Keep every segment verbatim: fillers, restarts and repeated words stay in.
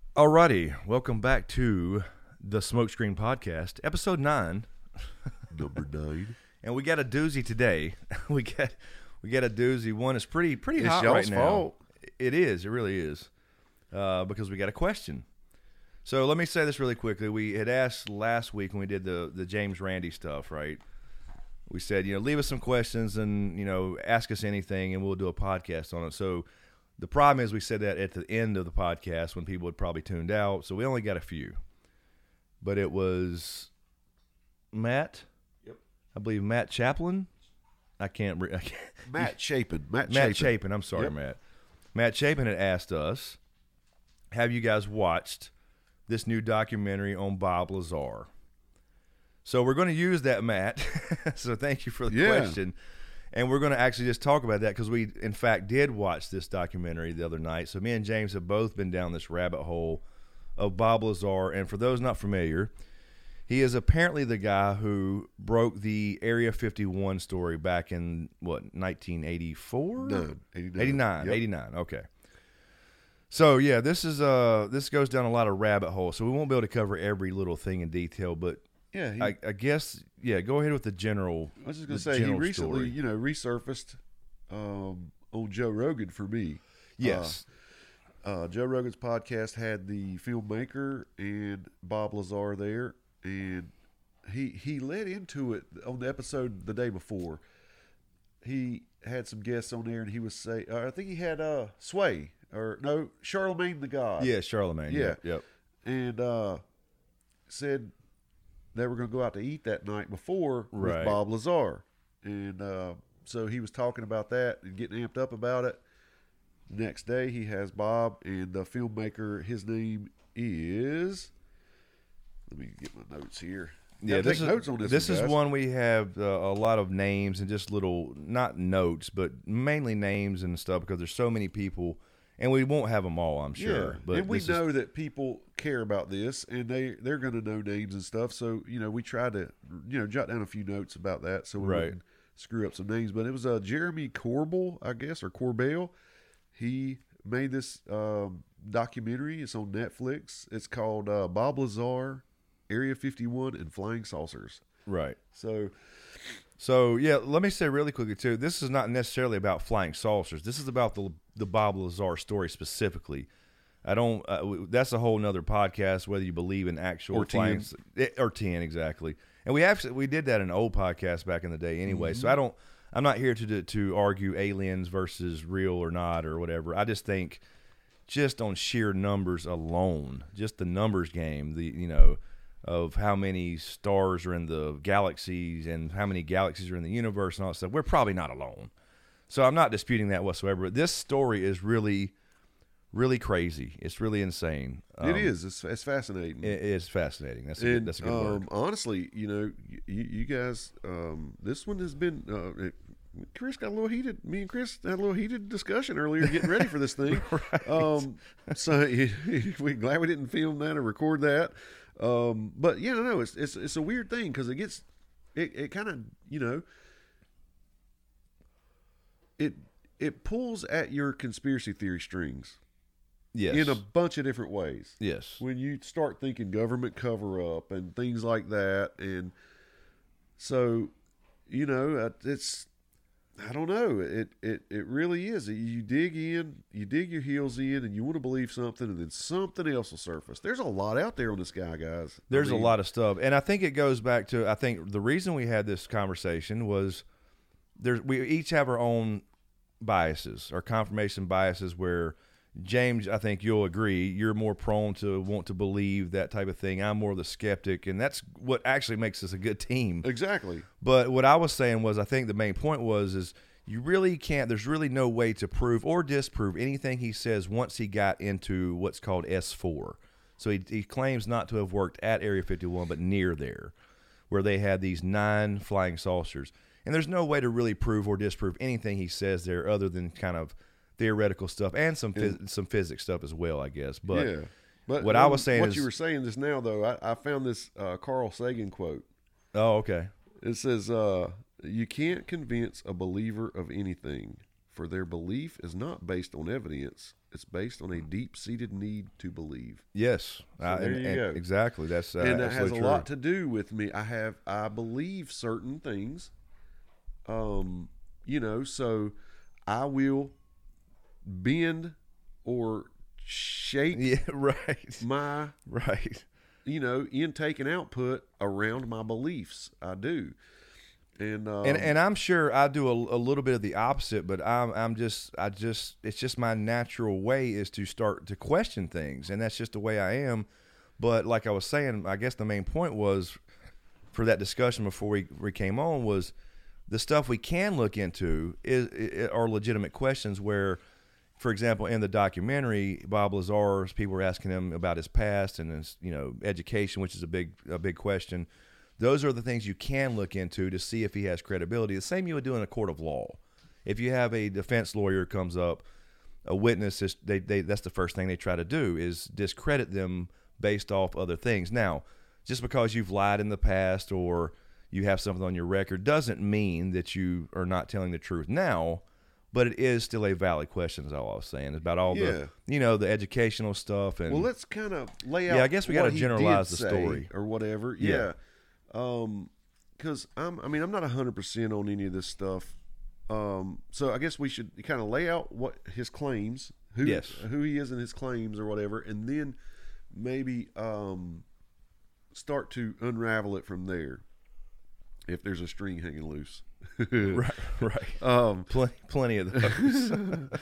Alrighty, welcome back to the Smokescreen Podcast, episode nine. Number nine. And we got a doozy today. we got we got a doozy. One is pretty pretty It's hot y'all's right now. fault. It is. It really is. Uh, because we got a question. So let me say this really quickly. We had asked last week when we did the the James Randi stuff, right? We said, you know, leave us some questions and, you know, ask us anything and we'll do a podcast on it. So the problem is we said that at the end of the podcast when people had probably tuned out. So we only got a few. But it was Matt. Yep. I believe Matt Chaplin. I can't. Re- I can't Matt Chapin. Matt, Matt Chapin. Chapin. I'm sorry, Yep. Matt. Matt Chapin had asked us, have you guys watched this new documentary on Bob Lazar? So we're going to use that, Matt. So thank you for the Yeah. question. And we're going to actually just talk about that because we, in fact, did watch this documentary the other night. So me and James have both been down this rabbit hole of Bob Lazar. And for those not familiar, he is apparently the guy who broke the Area fifty-one story back in, what, nineteen eighty-four? No, eighty-nine. eighty-nine, Yep. eighty-nine, okay. So, yeah, this is uh this goes down a lot of rabbit holes, so we won't be able to cover every little thing in detail, but Yeah, he, I, I guess, yeah, go ahead with the general I was just going the to say, he general recently, story. you know, resurfaced um, on Joe Rogan for me. Yes. Uh, Joe Rogan's podcast had the filmmaker and Bob Lazar there, and he he led into it on the episode the day before. He had some guests on there, and he was say, uh, I think he had uh, Sway or no Charlemagne the God. yeah, Charlemagne. Yeah. Yep. yep. and uh, said they were going to go out to eat that night before Right. with Bob Lazar. And uh, so he was talking about that and getting amped up about it. The next day, he has Bob and the filmmaker. His name is. Let me get my notes here. Yeah, Gotta this take is notes on this. this one, is guys. one we have uh, a lot of names and just little, not notes, but mainly names and stuff because there's so many people, and we won't have them all, I'm sure. Yeah, But and we this is- know that people care about this, and they they're going to know names and stuff. So you know, we tried to you know jot down a few notes about that, so we Right. wouldn't screw up some names. But it was uh, Jeremy Corbell, I guess, or Corbell. He made this um, documentary. It's on Netflix. It's called uh, Bob Lazar, Area fifty-one, and Flying Saucers. right. So So yeah, let me say really quickly too. This is not necessarily about flying saucers. This is about the the Bob Lazar story specifically. I don't. Uh, w- that's a whole nother podcast. Whether you believe in actual Or flying ten. s- eh, or ten exactly, and we actually we did that in an old podcast back in the day anyway. So I don't. I'm not here to to to argue aliens versus real or not or whatever. I just think just on sheer numbers alone, just the numbers game. The you know. Of how many stars are in the galaxies and how many galaxies are in the universe and all that stuff, we're probably not alone. So I'm not disputing that whatsoever. But this story is really, really crazy. It's really insane. Um, it is. It's, it's fascinating. It is fascinating. That's a good, And that's a good um, word. honestly, you know, you, you guys, um, this one has been. Uh, it, Chris got a little heated. Me and Chris had a little heated discussion earlier, getting ready for this thing. Right. Um, so we're glad we didn't film that or record that. Um, but yeah, no, no, it's it's it's a weird thing because it gets it, it kind of you know it it pulls at your conspiracy theory strings Yes. in a bunch of different ways. yes. When you start thinking government cover up and things like that, and so you know uh, it's I don't know it it it really is. You dig in, you dig your heels in, and you want to believe something, and then something else will surface. There's a lot out there on this guy, guys. I There's mean, a lot of stuff, and I think it goes back to I think the reason we had this conversation was there's we each have our own biases, our confirmation biases. Where James, I think you'll agree, you're more prone to want to believe that type of thing. I'm more of the skeptic, and that's what actually makes us a good team. exactly. But what I was saying was, I think the main point was is you really can't. There's really no way to prove or disprove anything he says once he got into what's called S four. So he, he claims not to have worked at Area fifty-one, but near there, where they had these nine flying saucers. And there's no way to really prove or disprove anything he says there, other than kind of theoretical stuff and some phys- some physics stuff as well, I guess. But yeah. But what I was um, saying what is- you were saying just now, though, I, I found this uh, Carl Sagan quote. oh, okay, It says, uh, "You can't convince a believer of anything, for their belief is not based on evidence, It's based on a deep-seated need to believe. Yes, So uh, there and, you and go. exactly. That's uh, and that has a absolutely lot true. to do with me. I have I believe certain things. Um, you know, so I will bend or shape Yeah, right, my, right. you know, intake and output around my beliefs. I do. And um, And and I'm sure I do a, a little bit of the opposite, but I'm I'm just I just it's just my natural way is to start to question things, and that's just the way I am. But like I was saying, I guess the main point was for that discussion before we, we came on was the stuff we can look into is, is are legitimate questions where, for example, in the documentary, Bob Lazar's people were asking him about his past and his, you know, education, which is a big a big question. Those are the things you can look into to see if he has credibility. The same you would do in a court of law. If you have a defense lawyer comes up, a witness, is, they, they that's the first thing they try to do is discredit them based off other things. Now, just because you've lied in the past or you have something on your record doesn't mean that you are not telling the truth now, but it is still a valid question, is all I was saying. It's about all Yeah. the, you know, the educational stuff. And well, let's kind of lay out. Yeah, I guess we got gotta to generalize the story. or whatever. Yeah. Yeah. Um, because I'm. I mean, I'm not a hundred percent on any of this stuff. Um, so I guess we should kind of lay out what his claims, who Yes. who he is in his claims or whatever, and then maybe um start to unravel it from there. If there's a string hanging loose. right, right. Um, Plenty, plenty of those.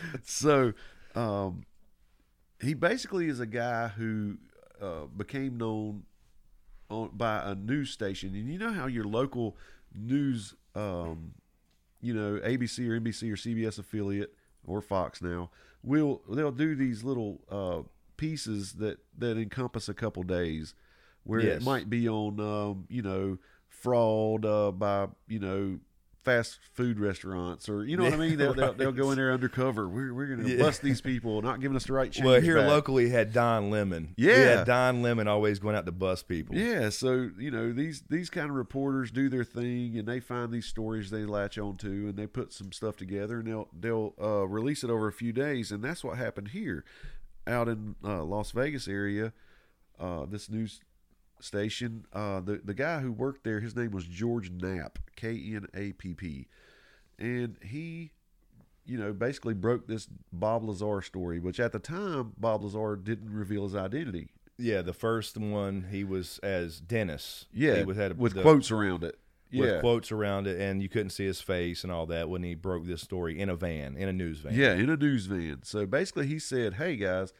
so um, he basically is a guy who uh, became known on, by a news station. And you know how your local news, um, you know, A B C or N B C or C B S affiliate or Fox now, will they'll do these little uh, pieces that, that encompass a couple days where Yes. it might be on, um, you know, fraud uh, by, you know, fast food restaurants, or you know what I mean. They'll, they'll, they'll go in there undercover. We're we're gonna Yeah. bust these people, not giving us the right change. Well, here back. locally, we had Don Lemon. Yeah. we had Don Lemon always going out to bust people. Yeah, so you know these these kind of reporters do their thing, and they find these stories they latch onto, and they put some stuff together, and they'll they'll uh, release it over a few days, and that's what happened here, out in uh, Las Vegas area. Uh, this news station, uh, the the guy who worked there, his name was George Knapp, K N A P P, and he, you know, basically broke this Bob Lazar story, which at the time Bob Lazar didn't reveal his identity. Yeah, the first one he was as Dennis. Yeah, he was had with the, quotes around it. Yeah, with quotes around it, and you couldn't see his face and all that when he broke this story in a van, in a news van. yeah, in a news van. So basically, he said, "Hey guys,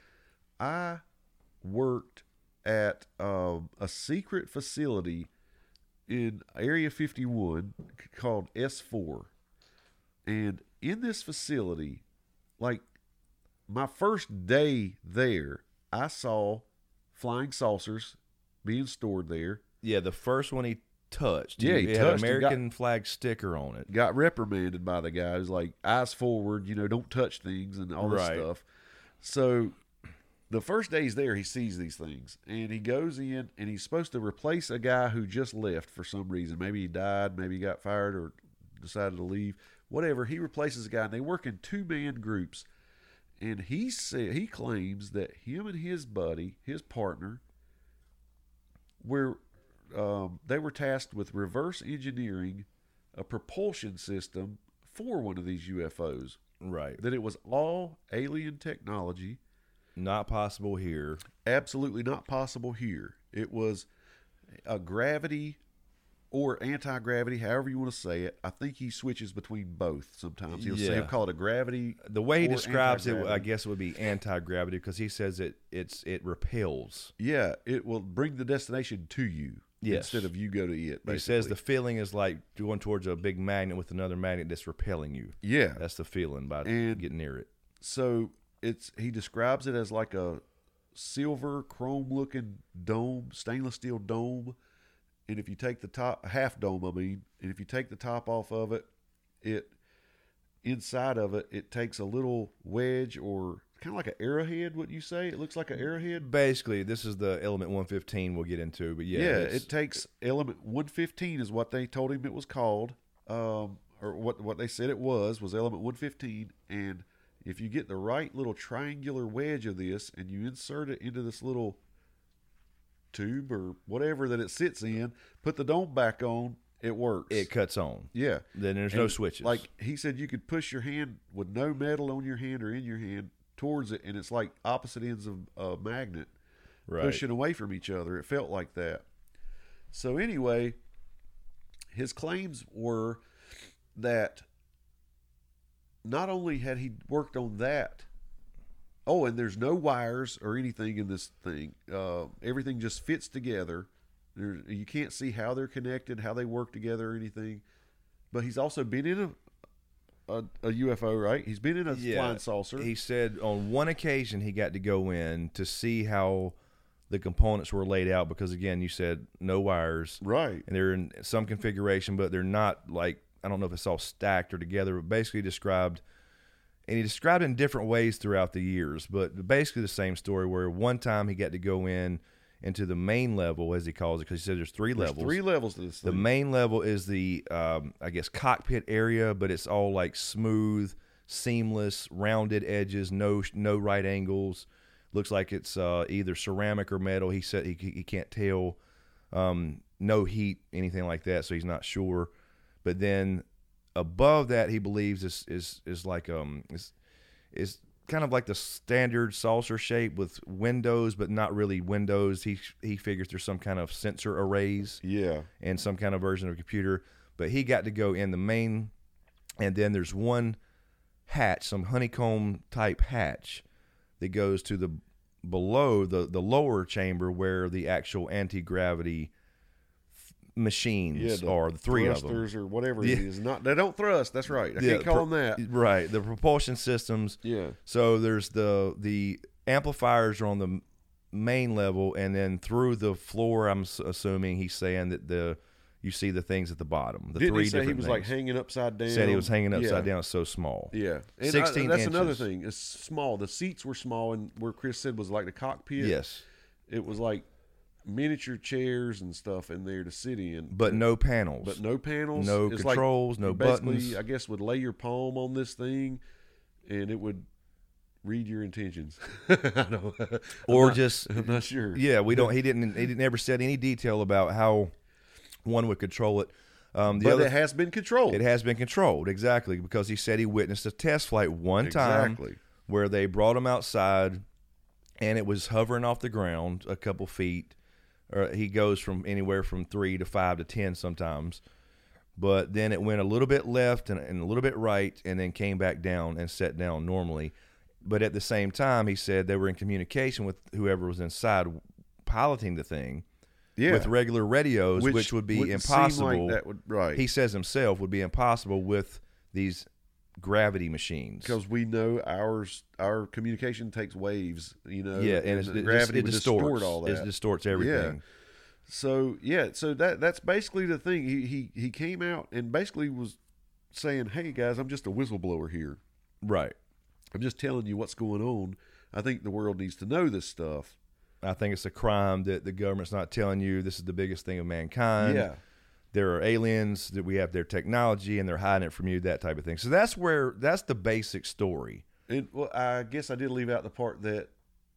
I worked at um, a secret facility in Area fifty-one called S four, and in this facility, like my first day there, I saw flying saucers being stored there. Yeah, the first one he touched. Yeah, he it touched had and American flag sticker on it. Got reprimanded by the guys, like eyes forward, you know, don't touch things and all this Right. stuff. So the first day he's there, he sees these things, and he goes in, and he's supposed to replace a guy who just left for some reason. Maybe he died, maybe he got fired or decided to leave. Whatever, he replaces a guy, and they work in two-man groups. And he said he claims that him and his buddy, his partner, were um, they were tasked with reverse engineering a propulsion system for one of these U F Os. Right. That it was all alien technology. Not possible here. Absolutely not possible here. It was a gravity or anti-gravity, however you want to say it. I think he switches between both sometimes. He'll say Yeah. he'll call it a gravity. The way he or describes it, I anti-gravity. guess it would be anti-gravity because he says it it's it repels. Yeah, it will bring the destination to you Yes. instead of you go to it. Basically. He says the feeling is like going towards a big magnet with another magnet that's repelling you. yeah. That's the feeling by And- getting near it. So it's he describes it as like a silver chrome looking dome, stainless steel dome. And if you take the top half dome, I mean, and if you take the top off of it, it inside of it, it takes a little wedge or kind of like an arrowhead. Wouldn't you say? It looks like an arrowhead. Basically, this is the element one fifteen we'll get into, but yeah, Yeah, it's- it takes element one fifteen is what they told him it was called, um, or what what they said it was was element one fifteen, and if you get the right little triangular wedge of this and you insert it into this little tube or whatever that it sits in, put the dome back on, it works. It cuts on. Yeah. Then there's And no switches. Like he said, you could push your hand with no metal on your hand or in your hand towards it, and it's like opposite ends of a magnet right. pushing away from each other. It felt like that. So anyway, his claims were that not only had he worked on that, oh, and there's no wires or anything in this thing. Uh, everything just fits together. There, you can't see how they're connected, how they work together or anything. But he's also been in a, a, a U F O, right? He's been in a Yeah. flying saucer. He said on one occasion he got to go in to see how the components were laid out because, again, you said no wires. Right. And they're in some configuration, but they're not like, I don't know if it's all stacked or together, but basically described, and he described it in different ways throughout the years, but basically the same story where one time he got to go in into the main level, as he calls it, because he said there's three There's levels. three levels to this The thing. main level is the, um, I guess, cockpit area, but it's all like smooth, seamless, rounded edges, no no right angles. Looks like it's uh, either ceramic or metal. He said he, he can't tell. Um, no heat, anything like that, so he's not sure. But then above that, he believes is is is like um is is kind of like the standard saucer shape with windows, but not really windows. He he figures there's some kind of sensor arrays Yeah. and some kind of version of a computer. But he got to go in the main, and then there's one hatch, some honeycomb type hatch that goes to the below the the lower chamber where the actual anti-gravity machines Yeah, the are, the three of them. thrusters or whatever Yeah. it is. Not they don't thrust. That's right. I Yeah, can't call pro- them that. Right, the propulsion systems. Yeah. So there's the the amplifiers are on the main level, and then through the floor, I'm s- assuming he's saying that the you see the things at the bottom. The Didn't three he say he different was things. like hanging upside down? Said he was hanging upside Yeah. down. It's so small. Yeah, and sixteen I, that's another inches. thing. It's small. The seats were small, and where Chris said was like the cockpit. Yes, it was like miniature chairs and stuff in there to sit in, but no panels. but no panels, No It's controls, like no you basically, buttons. I guess would lay your palm on this thing, and it would read your intentions. I don't, I'm Or not- just I'm not sure. yeah, we don't. He didn't. He didn't ever said any detail about how one would control it. Um, the But other, it has been controlled. It has been controlled, exactly, because he said he witnessed a test flight one time Exactly. where they brought him outside and it was hovering off the ground a couple feet. Or he goes from anywhere from three to five to ten sometimes. But then it went a little bit left and, and a little bit right and then came back down and set down normally. But at the same time, he said they were in communication with whoever was inside piloting the thing. Yeah. With regular radios, which, would be wouldn't seem impossible. Like that would, right. He says himself would be impossible with these gravity machines. Because we know ours, our communication takes waves, you know. Yeah, and, it's, the it, gravity it would distorts distort all that. It distorts everything. So yeah, so that that's basically the thing. He he he came out and basically was saying, "Hey guys, I'm just a whistleblower here. Right. I'm just telling you what's going on. I think the world needs to know this stuff." I think it's a crime that the government's not telling you this is the biggest thing of mankind. Yeah. There are aliens, that we have their technology and they're hiding it from you, that type of thing. So that's where that's the basic story. And well, I guess I did leave out the part that,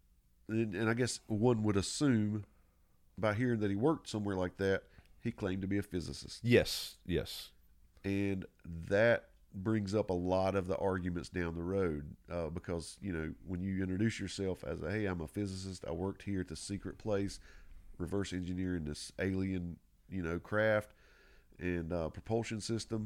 and, and I guess one would assume by hearing that he worked somewhere like that, he claimed to be a physicist. Yes, yes. And that brings up a lot of the arguments down the road uh, because, you know, when you introduce yourself as a, hey, I'm a physicist, I worked here at this secret place, reverse engineering this alien, you know, craft and uh, propulsion system,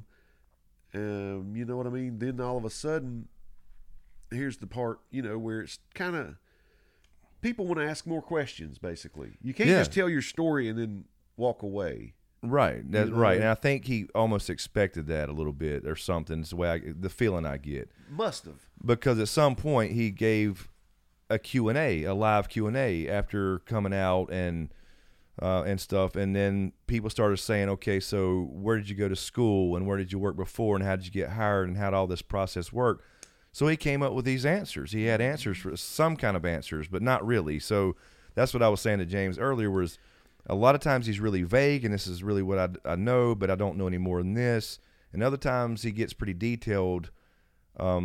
um, you know what I mean? Then all of a sudden, here's the part, you know, where it's kind of, people want to ask more questions, basically. You can't Yeah. just tell your story and then walk away. Right, that's know? right. And I think he almost expected that a little bit or something. It's the way I, the feeling I get. Must have. Because at some point he gave a Q and A, a live Q and A after coming out and uh, and stuff, and then people started saying, okay, so where did you go to school and where did you work before and how did you get hired and how did all this process work? So he came up with these answers. He had answers for some kind of answers, but not really. So that's what I was saying to James earlier was a lot of times he's really vague, and this is really what I, I know, but I don't know any more than this. And other times he gets pretty detailed um,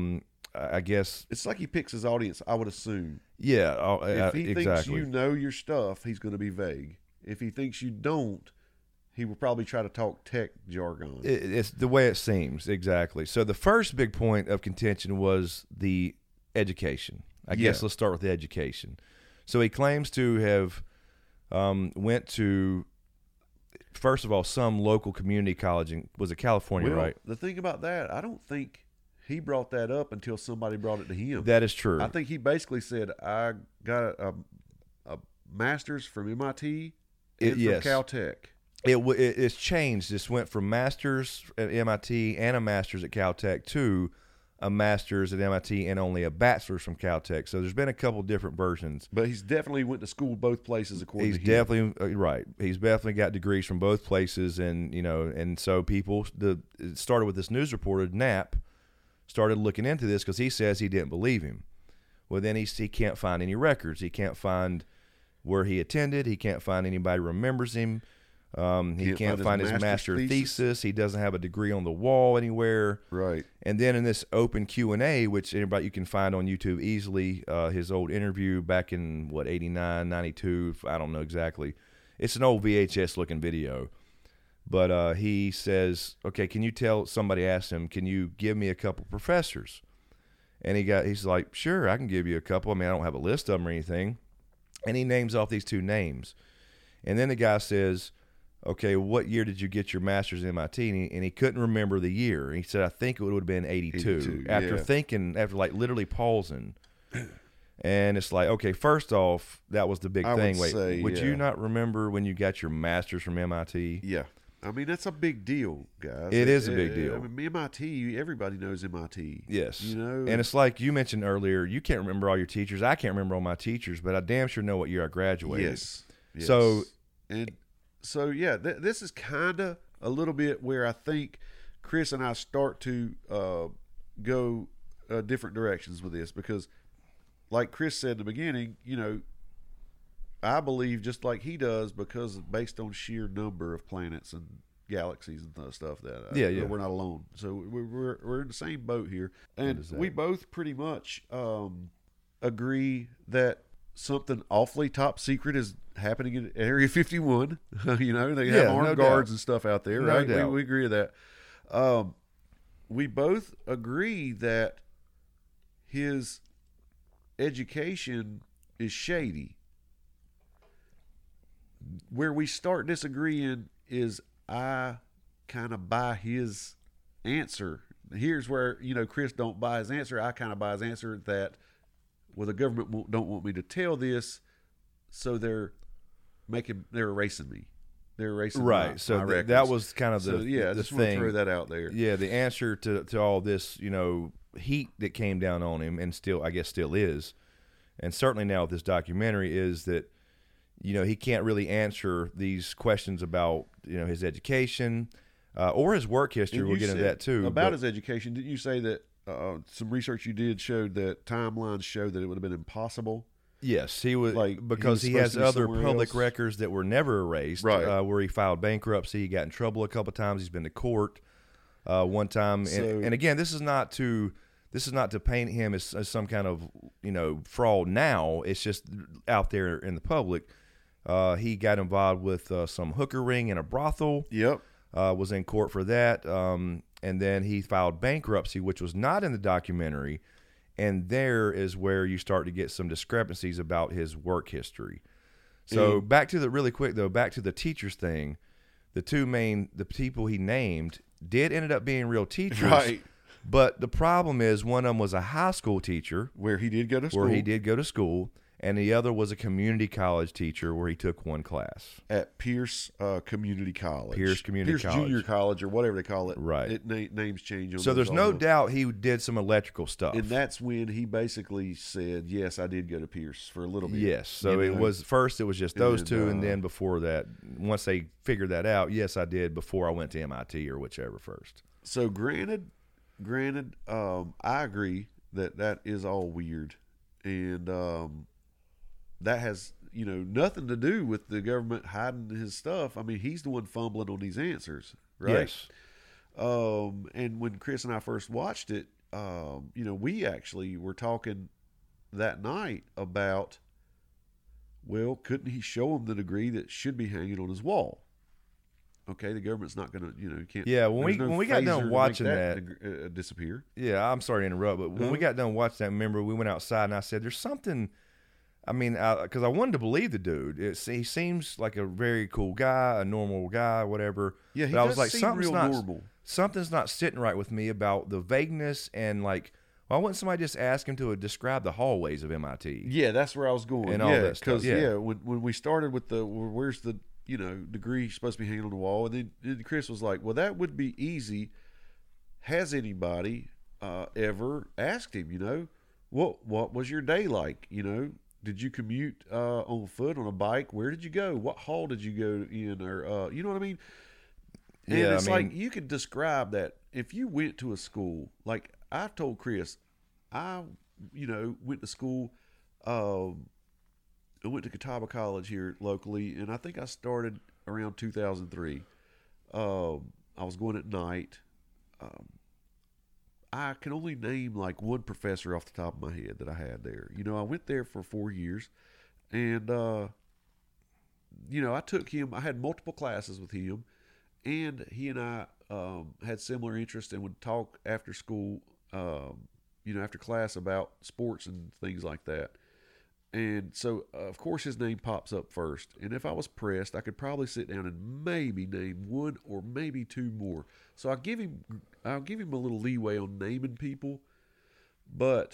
I guess It's like he picks his audience, I would assume. yeah, uh, If he exactly. thinks you know your stuff, he's going to be vague. If he thinks you don't, he will probably try to talk tech jargon. It, it's the way it seems, exactly. So the first big point of contention was the education. I Yeah. guess let's start with the education. So he claims to have um, went to, first of all, some local community college in, was it California, Well, right? the thing about that, I don't think he brought that up until somebody brought it to him. That is true. I think he basically said, I got a, a master's from M I T and It- yes. from Caltech. It, w- it it's changed. This went from master's at M I T and a master's at Caltech to a master's at M I T and only a bachelor's from Caltech. So there's been a couple different versions. But he's definitely went to school both places according He's to him. definitely uh, right. He's definitely got degrees from both places, and you know, and so people. The it started with this news reporter Knapp started looking into this because he says he didn't believe him. Well, then he he can't find any records. He can't find where he attended. He can't find anybody who remembers him. Um, he Can't can't, find find his his, master's master thesis. thesis. He doesn't have a degree on the wall anywhere. Right. And then in this open Q and A, which anybody you can find on YouTube easily, uh, his old interview back in, what, eighty-nine, ninety-two, I don't know exactly. It's an old V H S looking video. But uh, he says, okay, can you tell, somebody asked him, can you give me a couple professors? And he got, he's like, sure, I can give you a couple. I mean, I don't have a list of them or anything. And he names off these two names. And then the guy says, okay, what year did you get your master's at M I T? And he, and he couldn't remember the year. He said, I think it would have been eighty-two. eighty-two, After yeah. thinking, after like literally pausing. And it's like, okay, first off, that was the big I would thing. Wait, say, would yeah. you not remember when you got your master's from M I T? Yeah. I mean, that's a big deal, guys. It is a big deal. I mean, M I T, everybody knows M I T. Yes. You know? And it's like you mentioned earlier, you can't remember all your teachers. I can't remember all my teachers, but I damn sure know what year I graduated. Yes. yes. So- and so, yeah, th- this is kind of a little bit where I think Chris and I start to uh, go uh, different directions with this because, like Chris said in the beginning, you know, I believe just like he does because based on sheer number of planets and galaxies and th- stuff that uh, Yeah, yeah. we're not alone. So we're, we're we're in the same boat here, and is that? we both pretty much um, agree that something awfully top secret is happening in Area fifty-one. You know, they have Yeah, armed no guards doubt. and stuff out there, No right? We, doubt. we agree with that. Um, we both agree that his education is shady. Where we start disagreeing is I kind of buy his answer. Here's where, you know, Chris don't buy his answer. I kind of buy his answer that, well, the government won't, don't want me to tell this, so they're making, they're erasing me. They're erasing Right. my, so my th- that records. was kind of the, So, yeah, I the just want to thing. throw that out there. Yeah, the answer to to all this, you know, heat that came down on him, and still, I guess, still is, and certainly now with this documentary, is that, you know, he can't really answer these questions about, you know, his education uh, or his work history. And We'll you get into said that too. About but- his education, didn't you say that uh, some research you did showed that timelines showed that it would have been impossible? Yes, he was Like, he because was he, supposed has to be other somewhere public else? records that were never erased. Right. Uh, where he filed bankruptcy, he got in trouble a couple times. He's been to court uh, one time, So- and, and again, this is not to this is not to paint him as, as some kind of, you know, fraud. Now it's just out there in the public. Uh, he got involved with uh, some hooker ring in a brothel. Yep. Uh, was in court for that, um, and then he filed bankruptcy, which was not in the documentary. And there is where you start to get some discrepancies about his work history. So Mm. back to the really quick though, back to the teachers thing. The two main the people he named did ended up being real teachers. Right. But the problem is one of them was a high school teacher Where he did go to school. where he did go to school, and the other was a community college teacher where he took one class. at Pierce uh, Community College. Pierce Community Pierce College. Junior College or whatever they call it. Right. It na- names change on So those there's no all the- doubt he did some electrical stuff. And that's when he basically said, yes, I did go to Pierce for a little bit. Yes. So You it know? was first it was just those And, two, and uh, then before that, once they figured that out, yes, I did before I went to M I T or whichever first. So granted, granted, um, I agree that that is all weird. And um, that has, you know, nothing to do with the government hiding his stuff. I mean, he's the one fumbling on these answers, right? Yes. Um, and when Chris and I first watched it, um, you know, we actually were talking that night about, well, couldn't he show him the degree that should be hanging on his wall? Okay, the government's not going to, you know, you can't. Yeah, when we no when we got phaser done to make watching that, that, dig- uh, disappear. yeah, I'm sorry to interrupt, but when we Huh? got done watching that, remember we went outside and I said, "There's something." I mean, because I, I wanted to believe the dude. It's, he seems like a very cool guy, a normal guy, whatever. Yeah, he but I does was like, seem something's real not normal. something's not sitting right with me about the vagueness and like. Why wouldn't somebody just ask him to describe the hallways of M I T? Yeah, that's where I was going. And yeah, all that stuff, because yeah. yeah, when when we started with the well, where's the you know degree supposed to be hanging on the wall, and then, then Chris was like, well, that would be easy. Has anybody uh, ever asked him? You know, what what was your day like? You know, did you commute uh, on foot, on a bike? Where did you go? What hall did you go in? Or uh, you know what I mean? And Yeah, I it's mean- like you could describe that if you went to a school. Like I told Chris, I you know went to school. Um, I went to Catawba College here locally, and I think I started around two thousand three. Um, I was going at night. Um, I can only name like one professor off the top of my head that I had there. You know, I went there for four years, and uh, you know, I took him. I had multiple classes with him, and he and I um, had similar interests and would talk after school. Um, you know, after class about sports and things like that. And so, uh, of course, his name pops up first. And if I was pressed, I could probably sit down and maybe name one or maybe two more. So I'll give him, I'll give him a little leeway on naming people. But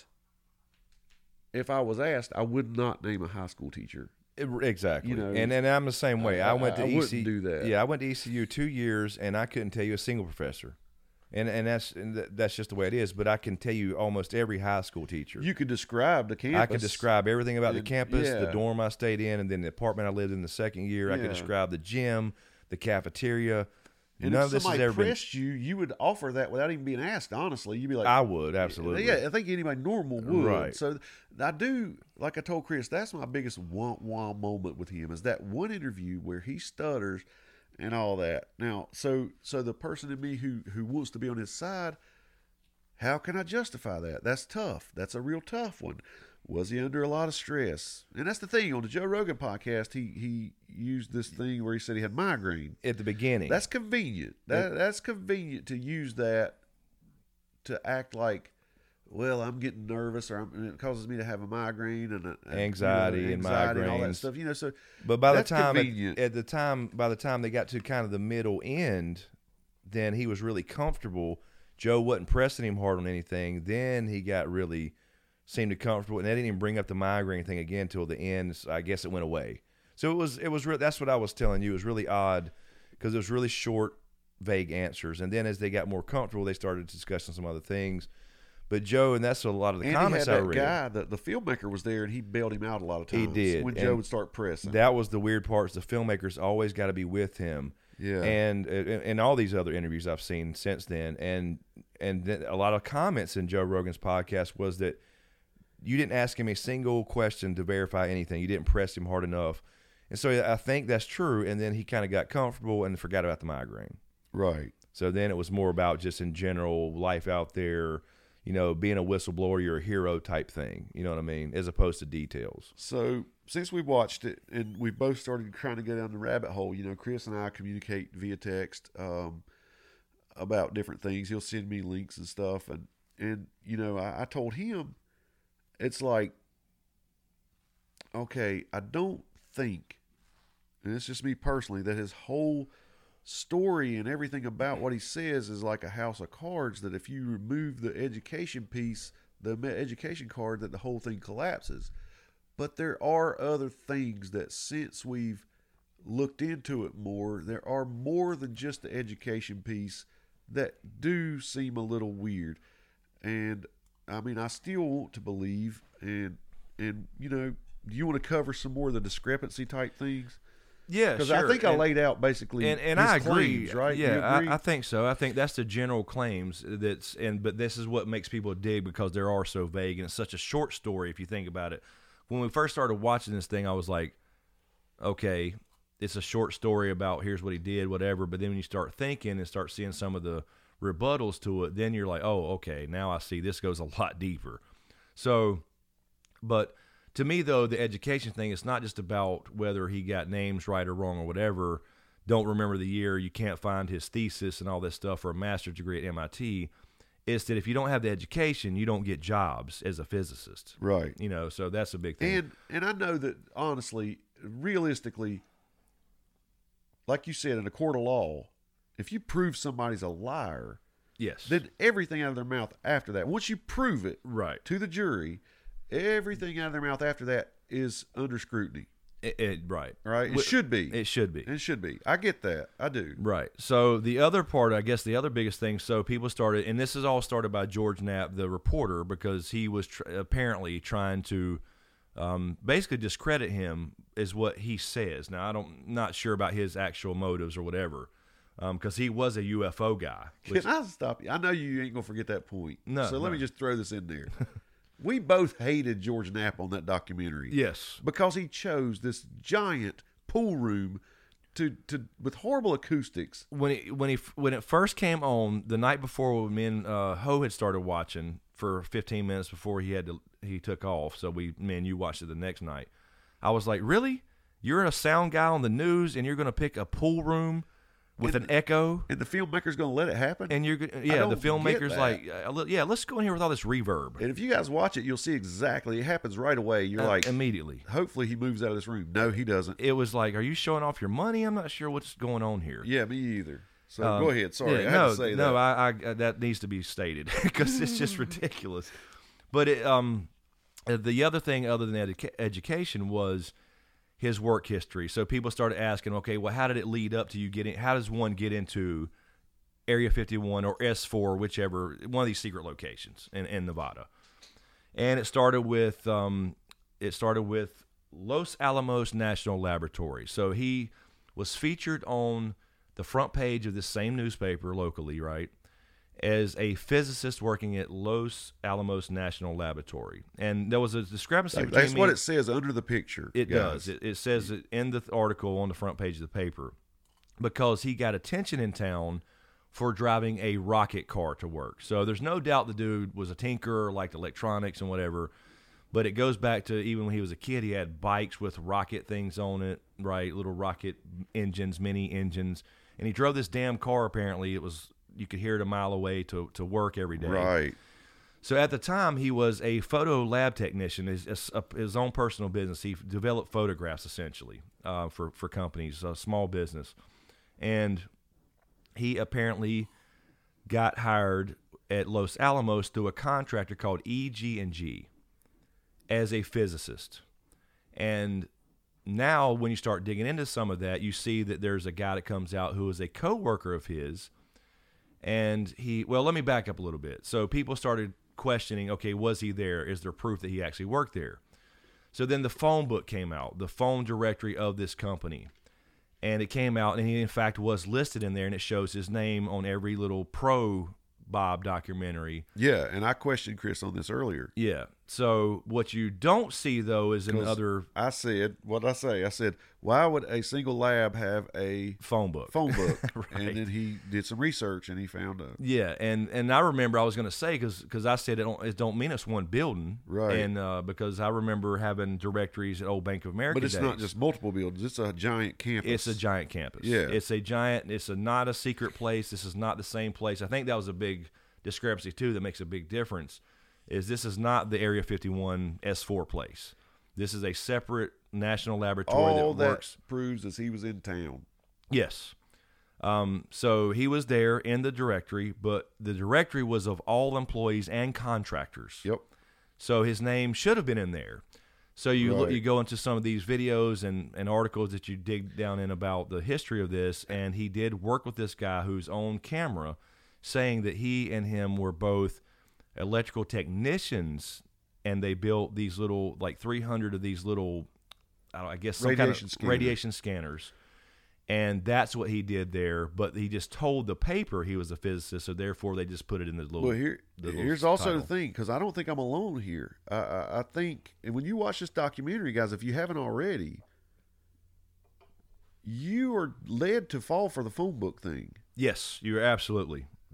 if I was asked, I would not name a high school teacher. It- exactly. You know, and and I'm the same way. I, I- went to I E C U. wouldn't do that. Yeah, I went to E C U two years, and I couldn't tell you a single professor. And and that's and th- that's just the way it is. But I can tell you almost every high school teacher. You could describe the campus. I could describe everything about the And- campus, the yeah. dorm I stayed in, and then the apartment I lived in the second year. I could Yeah. describe the gym, the cafeteria. And None if of this has somebody ever been. pressed you, you would offer that without even being asked. Honestly, you'd be like, I would absolutely. Yeah, I think anybody normal would. Right. So I do, like I told Chris, that's my biggest wah wah moment with him is that one interview where he stutters and all that. Now, so so the person in me who who wants to be on his side, how can I justify that? That's tough. That's a real tough one. Was he under a lot of stress? And that's the thing. On the Joe Rogan podcast, he he used this thing where he said he had migraine. At the beginning. That's convenient. That that's convenient to use that to act like, well, I'm getting nervous, or I'm, and it causes me to have a migraine and, a, and Anxiety you know, and anxiety and all that migraines. stuff. You know, so But by the that's time at, convenient. at the time by the time they got to kind of the middle end, then he was really comfortable. Joe wasn't pressing him hard on anything. Then he got really seemed comfortable, and they didn't even bring up the migraine thing again until the end. So I guess it went away. So it was it was re- that's what I was telling you. It was really odd because it was really short, vague answers, and then as they got more comfortable, they started discussing some other things. But Joe, and that's a lot of the and comments he had I that read. guy, the, the filmmaker was there, and he bailed him out a lot of He times. did, when and Joe would start pressing. That was the weird part. Is the filmmakers always got to be with him. Yeah. And and all these other interviews I've seen since then, and and then a lot of comments in Joe Rogan's podcast was that you didn't ask him a single question to verify anything. You didn't press him hard enough, and so I think that's true. And then he kind of got comfortable and forgot about the migraine. Right. So then it was more about just in general life out there, you know, being a whistleblower, you're a hero type thing. You know what I mean? As opposed to details. So since we watched it and we both started trying to go down the rabbit hole, you know, Chris and I communicate via text um, about different things. He'll send me links and stuff, and and you know, I, I told him it's like, okay, I don't think, and it's just me personally, that his whole story and everything about what he says is like a house of cards, that if you remove the education piece, the me- education card, that the whole thing collapses. But there are other things that since we've looked into it more, there are more than just the education piece that do seem a little weird. And I mean, I still want to believe, and and you know, do you want to cover some more of the discrepancy type things? Yeah, Because I think I and, laid out basically and, and his I agree, claims, right? You Yeah, agree? I, I think so. I think that's the general claims. That's and but this is what makes people dig because they are so vague and it's such a short story. If you think about it, when we first started watching this thing, I was like, okay, it's a short story about here's what he did, whatever. But then when you start thinking and start seeing some of the rebuttals to it, then you're like, oh, okay, now I see this goes a lot deeper. So, but to me, though, the education thing, it's not just about whether he got names right or wrong or whatever. Don't remember the year, you can't find his thesis and all this stuff, or a master's degree at M I T. It's that if you don't have the education, you don't get jobs as a physicist. Right. You know, so that's a big thing. And and I know that, honestly, realistically, like you said, in a court of law, if you prove somebody's a liar, yes, then everything out of their mouth after that, once you prove it right to the jury, everything out of their mouth after that is under scrutiny. It, it, right. Right? It should be. It should be. It should be. I get that. I do. Right. So the other part, I guess the other biggest thing, so people started, and this is all started by George Knapp, the reporter, because he was tr- apparently trying to um, basically discredit him, is what he says. Now, I don't, not sure about his actual motives or whatever, because um, he was a U F O guy. Which, Can I stop you? I know you ain't going to forget that point. No. So let no. me just throw this in there. We both hated George Knapp on that documentary. Yes. Because he chose this giant pool room to, to with horrible acoustics. When it, when he when it first came on the night before, when me and uh, Ho had started watching for fifteen minutes before he had to he took off, so we me and you watched it the next night. I was like, really? You're a sound guy on the news, and you're going to pick a pool room with and, an echo? And the filmmaker's going to let it happen? And you're yeah, the filmmaker's that. like, uh, yeah, let's go in here with all this reverb. And if you guys watch it, you'll see exactly. It happens right away. You're uh, like, immediately. Hopefully he moves out of this room. No, he doesn't. It was like, are you showing off your money? I'm not sure what's going on here. Yeah, me either. So um, go ahead. Sorry, yeah, I had no, to say no, that. I, I, that needs to be stated because it's just ridiculous. But it, um, the other thing other than edu- education was his work history. So people started asking, okay, well, how did it lead up to you getting, how does one get into Area fifty-one or S four, whichever, one of these secret locations in, in Nevada? And it started with, um, it started with Los Alamos National Laboratory. So he was featured on the front page of this same newspaper locally, right, as a physicist working at Los Alamos National Laboratory. And there was a discrepancy Like, between that's me what and- it says under the picture. It guys. does. It, it says it in the article on the front page of the paper because he got attention in town for driving a rocket car to work. So there's no doubt the dude was a tinkerer, liked electronics and whatever. But it goes back to even when he was a kid, he had bikes with rocket things on it, right? Little rocket engines, mini engines. And he drove this damn car, apparently. It was, you could hear it a mile away to, to work every day. Right. So at the time, he was a photo lab technician, his, his, his own personal business. He developed photographs, essentially, uh, for, for companies, a small business. And he apparently got hired at Los Alamos through a contractor called E G and G as a physicist. And now when you start digging into some of that, you see that there's a guy that comes out who is a coworker of his. And he, well, let me back up a little bit. So people started questioning, okay, was he there? Is there proof that he actually worked there? So then the phone book came out, the phone directory of this company. And it came out, and he, in fact, was listed in there, and it shows his name on every little Pro Bob documentary. Yeah, and I questioned Chris on this earlier. Yeah. So what you don't see, though, is in 'Cause other I said, what did I say? I said, why would a single lab have a phone book. phone book? Right. And then he did some research, and he found a Yeah, and, and I remember I was going to say, because I said it don't, it don't mean it's one building. Right. And uh, because I remember having directories at Old Bank of America But it's days. not just multiple buildings. It's a giant campus. It's a giant campus. Yeah. It's a giant, it's a not a secret place. This is not the same place. I think that was a big discrepancy, too, that makes a big difference, is this is not the Area fifty-one S four place. This is a separate national laboratory All that that works. proves is he was in town. Yes. Um, so he was there in the directory, but the directory was of all employees and contractors. Yep. So his name should have been in there. So you look, Right. you go into some of these videos and, and articles that you dig down in about the history of this, and he did work with this guy who's on camera saying that he and him were both electrical technicians, and they built these little, like three hundred of these little, I, don't, I guess some Radiation kind of scanner. radiation scanners. And that's what he did there, but he just told the paper he was a physicist, so therefore they just put it in the little. Well, here, the little here's also title. the thing, because I don't think I'm alone here. I, I, I think, and when you watch this documentary, guys, if you haven't already, you are led to fall for the phone book thing. Yes, you're absolutely.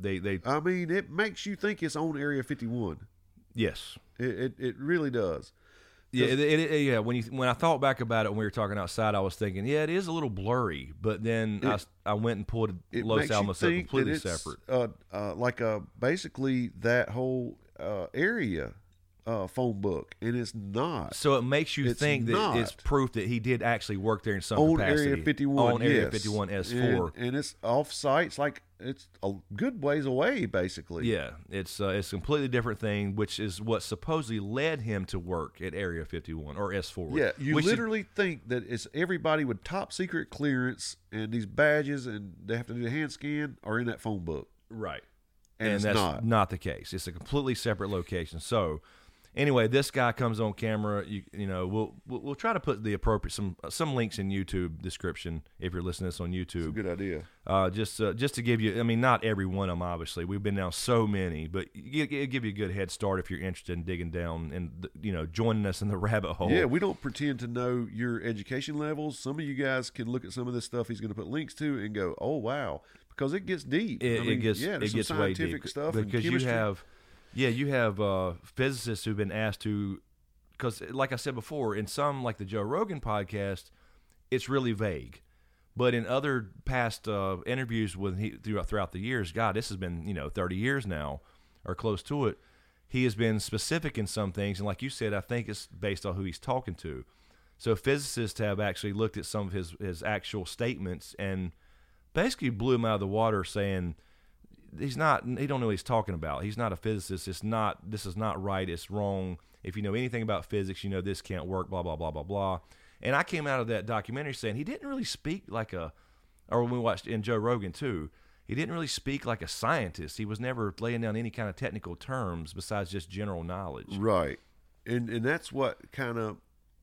They they. I mean, it makes you think it's on Area fifty-one. Yes. It it, it really does. Yeah, it, it, it, yeah. When you when I thought back about it when we were talking outside, I was thinking, yeah, it is a little blurry. But then It- I, I went and pulled It Los makes you Alamos up think completely that it's, separate. Uh, uh, like uh, basically that whole uh, area uh, phone book, and it's not. So it makes you It's think that not. it's proof that he did actually work there in some On capacity. Area fifty-one, On Area yes. fifty-one S and, four. and it's off site. It's like it's a good ways away, basically. Yeah, it's uh, it's a completely different thing, which is what supposedly led him to work at Area fifty-one or S four. Yeah, you which is- literally think that it's everybody with top secret clearance and these badges, and they have to do the hand scan, are in that phone book, right, and, and it's that's not. the case. It's a completely separate location. So, anyway, this guy comes on camera. You you know, we'll we'll, we'll try to put the appropriate some some links in YouTube description if you're listening to this on It's a YouTube. good idea. Uh, just uh, just to give you, I mean, not every one of them, obviously. We've been down so many, but it, it'll give you a good head start if you're interested in digging down and, you know, joining us in the rabbit hole. Yeah, we don't pretend to know your education levels. Some of you guys can look at some of this stuff he's going to put links to and go, "Oh wow," because it gets deep. It, I mean, it gets yeah, it there's some gets way scientific deep stuff and because you chemistry. have, yeah, you have uh, physicists who've been asked to, because like I said before, in some like the Joe Rogan podcast, it's really vague. But in other past uh, interviews with he throughout throughout the years, God, this has been you know thirty years now, or close to it. He has been specific in some things, and like you said, I think it's based on who he's talking to. So physicists have actually looked at some of his his actual statements and basically blew him out of the water, saying he's not he don't know what he's talking about. He's not a physicist. It's not this is not right. It's wrong. If you know anything about physics, you know this can't work. Blah blah blah blah blah. And I came out of that documentary saying he didn't really speak like a, or when we watched in Joe Rogan too, he didn't really speak like a scientist. He was never laying down any kind of technical terms besides just general knowledge. Right, and and that's what kind of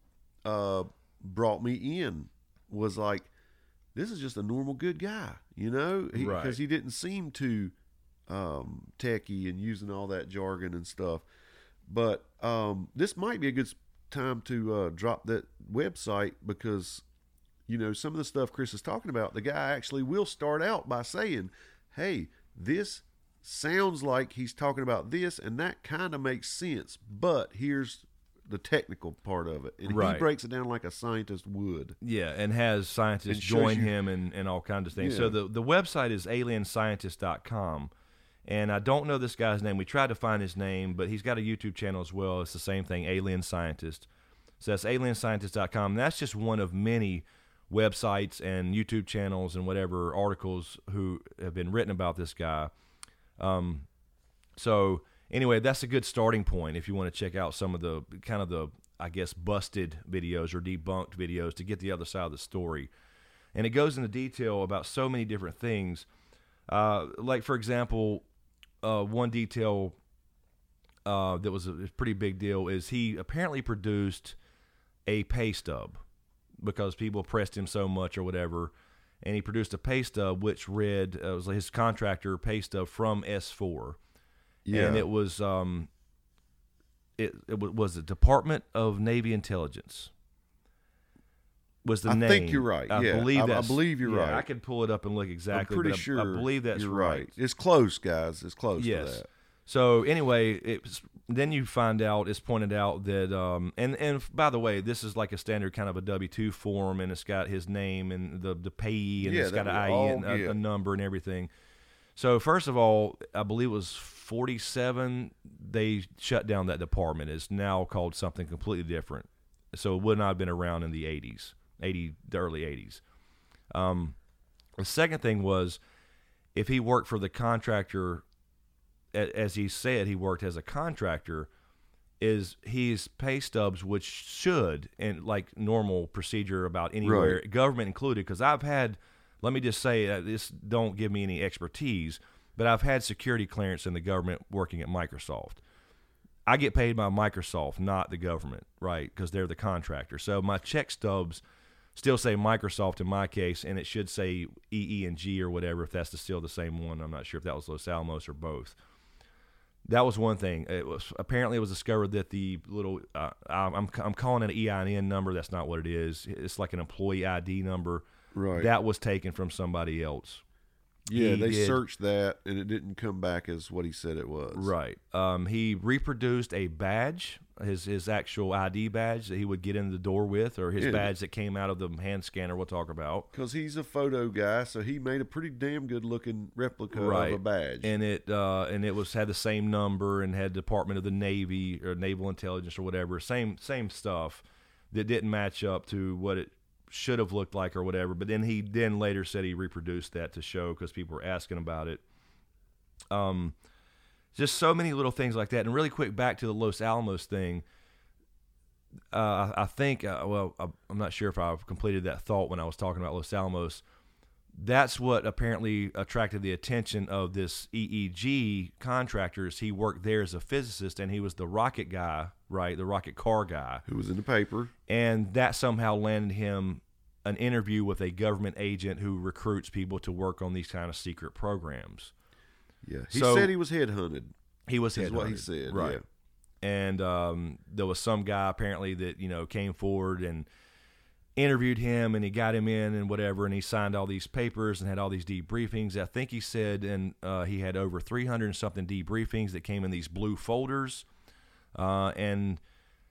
uh, brought me in was like, this is just a normal good guy, you know, because he, Right. 'cause he didn't seem too um, techie and using all that jargon and stuff. But um, this might be a good s- time to uh, drop that website because, you know, some of the stuff Chris is talking about, the guy actually will start out by saying, hey, this sounds like he's talking about this, and that kind of makes sense, but here's the technical part of it. And Right. he breaks it down like a scientist would. Yeah, and has scientists And shows join you- him and, and all kinds of things. So Yeah. the, the website is alien scientist dot com. And I don't know this guy's name. We tried to find his name, but he's got a YouTube channel as well. It's the same thing, Alien Scientist. So that's alien scientist dot com. And that's just one of many websites and YouTube channels and whatever articles who have been written about this guy. Um, so anyway, that's a good starting point if you want to check out some of the kind of the, I guess, busted videos or debunked videos to get the other side of the story. And it goes into detail about so many different things. Uh, like, for example, uh, one detail uh, that was a pretty big deal is he apparently produced a pay stub because people pressed him so much or whatever. And he produced a pay stub which read, uh, it was like his contractor pay stub from S four. Yeah. And it was um, it it wa- was the Department of Navy Intelligence. Was the I name? think you're right. I Yeah, believe I- I that's, believe you're yeah, right. I could pull it up and look exactly. I'm pretty but I, sure I believe that's you're right. right. It's close, guys. It's close Yes. to that. So anyway, it's, then you find out it's pointed out that um, and and by the way, this is like a standard kind of a W two form, and it's got his name and the the payee, and Yeah, it's got that an we I E all and a, get. a number and everything. So first of all, I believe it was forty-seven. They shut down that department. It's now called something completely different. So it would not have been around in the eighties, eighty, the early eighties. Um, the second thing was, if he worked for the contractor, a- as he said, he worked as a contractor, is his pay stubs, which should, and like normal procedure about anywhere, Right. government included, because I've had, let me just say, uh, this don't give me any expertise, but I've had security clearance in the government working at Microsoft. I get paid by Microsoft, not the government, right? Because they're the contractor. So my check stubs still say Microsoft in my case, and it should say E E and G or whatever, if that's the, still the same one. I'm not sure if that was Los Alamos or both. That was one thing. It was apparently it was discovered that the little uh, I'm I'm calling it an E I N number. That's not what it is. It's like an employee I D number. Right. That was taken from somebody else. Yeah, He they did- searched that, and it didn't come back as what he said it was. Right. Um, he reproduced a badge, his his actual I D badge that he would get in the door with, or his Yeah. badge that came out of the hand scanner we'll talk about. Because he's a photo guy, so he made a pretty damn good looking replica Right. of a badge. And it uh, and it was had the same number and had Department of the Navy or Naval Intelligence or whatever, same same stuff that didn't match up to what it should have looked like or whatever. But then he then later said he reproduced that to show because people were asking about it. Um, just so many little things like that. And really quick, back to the Los Alamos thing. Uh, I, I think, uh, well, I, I'm not sure if I've completed that thought when I was talking about Los Alamos. That's what apparently attracted the attention of this E E G contractors. He worked there as a physicist, and he was the rocket guy, right? The rocket car guy. Who was in the paper. And that somehow landed him an interview with a government agent who recruits people to work on these kind of secret programs. Yeah. He So- said he was headhunted. He was Is what he headhunted, said. right? Yeah. And um, there was some guy apparently that you know came forward and interviewed him, and he got him in and whatever, and he signed all these papers and had all these debriefings. I think he said, and uh, he had over three hundred and something debriefings that came in these blue folders, uh, and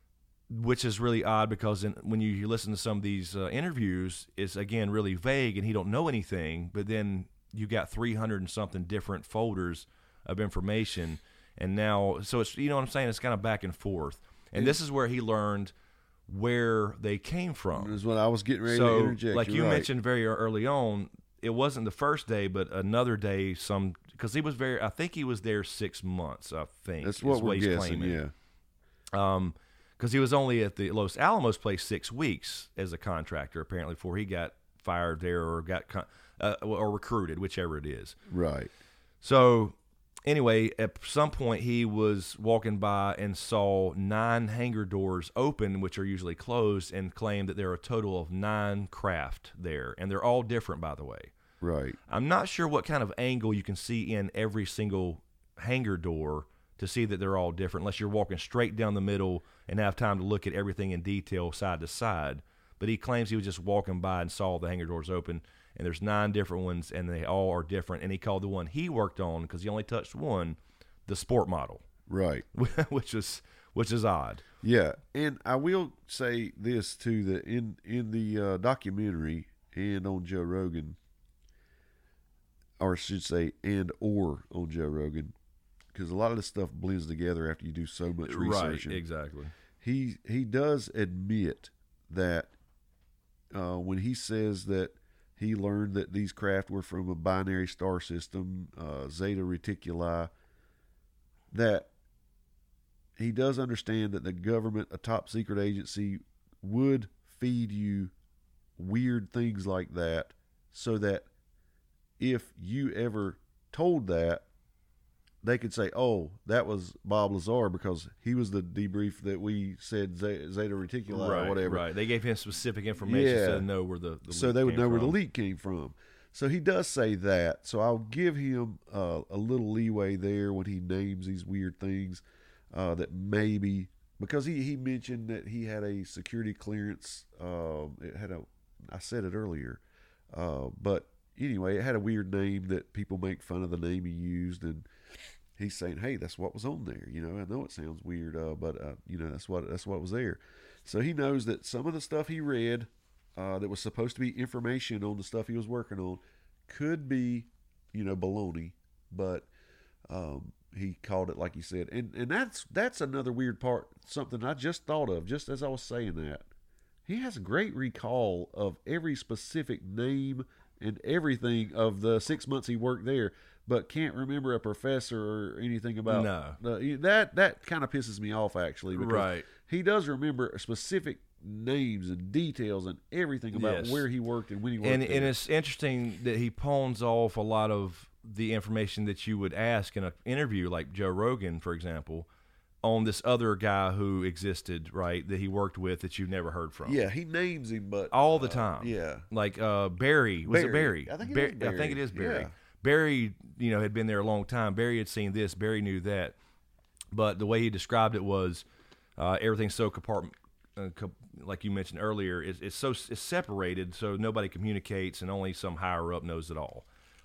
which is really odd because in, when you, you listen to some of these uh, interviews, it's again really vague and he don't know anything, but then you got three hundred and something different folders of information. And now, so it's, you know what I'm saying? It's kind of back and forth. And this is where he learned where they came from. Is what I was getting ready to So, interject. like You're you right. mentioned very early on, it wasn't the first day, but another day, some, because he was very, I think he was there six months, I think. That's is what we're he's guessing, claiming. yeah. Um, because he was only at the Los Alamos place six weeks as a contractor, apparently, before he got fired there or got con- uh, or recruited, whichever it is. Right. So anyway, at some point he was walking by and saw nine hangar doors open, which are usually closed, and claimed that there are a total of nine craft there, and they're all different, by the way. Right. I'm not sure what kind of angle you can see in every single hangar door to see that they're all different, unless you're walking straight down the middle and have time to look at everything in detail side to side. But he claims he was just walking by and saw the hangar doors open, and there's nine different ones, and they all are different. And he called the one he worked on, because he only touched one, the sport model, Right. which is which is odd. Yeah, and I will say this too: that in in the uh, documentary and on Joe Rogan, or I should say, and or on Joe Rogan, because a lot of this stuff blends together after you do so much research. Right, exactly. He he does admit that uh, when he says that he learned that these craft were from a binary star system, uh, Zeta Reticuli, that he does understand that the government, a top secret agency, would feed you weird things like that, so that if you ever told that, they could say, "Oh, that was Bob Lazar because he was the debrief that we said Zeta, Zeta Reticuli right, or whatever." Right. They gave him specific information Yeah. so they know where the, the so leak they would came know where from. the leak came from. So he does say that. So I'll give him uh, a little leeway there when he names these weird things uh, that maybe, because he, he mentioned that he had a security clearance. Uh, it had a, I said it earlier, uh, but anyway, it had a weird name that people make fun of the name he used, and he's saying, "Hey, that's what was on there." You know, I know it sounds weird, uh, but uh, you know, that's what that's what was there. So he knows that some of the stuff he read uh, that was supposed to be information on the stuff he was working on could be, you know, baloney, but um, he called it like he said, and and that's that's another weird part. Something I just thought of just as I was saying that. He has a great recall of every specific name and everything of the six months he worked there, but can't remember a professor or anything about No. the, that. That kind of pisses me off, actually, because Right. he does remember specific names and details and everything about Yes. where he worked and when he worked And there. and it's interesting that he pawns off a lot of the information that you would ask in an interview, like Joe Rogan, for example, on this other guy who existed, right, that he worked with that you've never heard from. yeah, he names him, but All the uh, time. yeah, Like uh, Barry. Was it Barry. Barry? I think it Bar- is Barry. I think it is Barry. Yeah. Barry, you know, had been there a long time. Barry had seen this. Barry knew that. But the way he described it was uh, everything's so compartment, uh, co- like you mentioned earlier, it's, it's so it's separated, so nobody communicates, and only some higher up knows it all.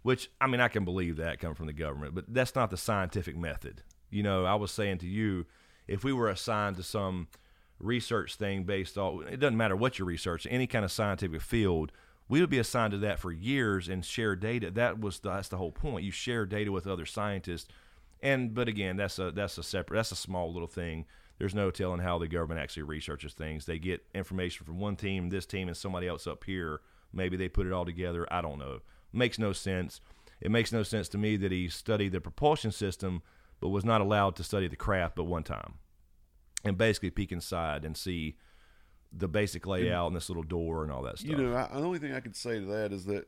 which, I mean, I can believe that coming from the government, but that's not the scientific method. You know, I was saying to you, if we were assigned to some research thing based on, it doesn't matter what you research, any kind of scientific field, we would be assigned to that for years and share data. That was the, that's the whole point. You share data with other scientists, and but again, that's a that's a separate, that's a small little thing. There's no telling how the government actually researches things. They get information from one team, this team, and somebody else up here. Maybe they put it all together. I don't know. Makes no sense. It makes no sense to me that he studied the propulsion system but was not allowed to study the craft but one time, and basically peek inside and see the basic layout and this little door and all that stuff. You know, I, the only thing I could say to that is that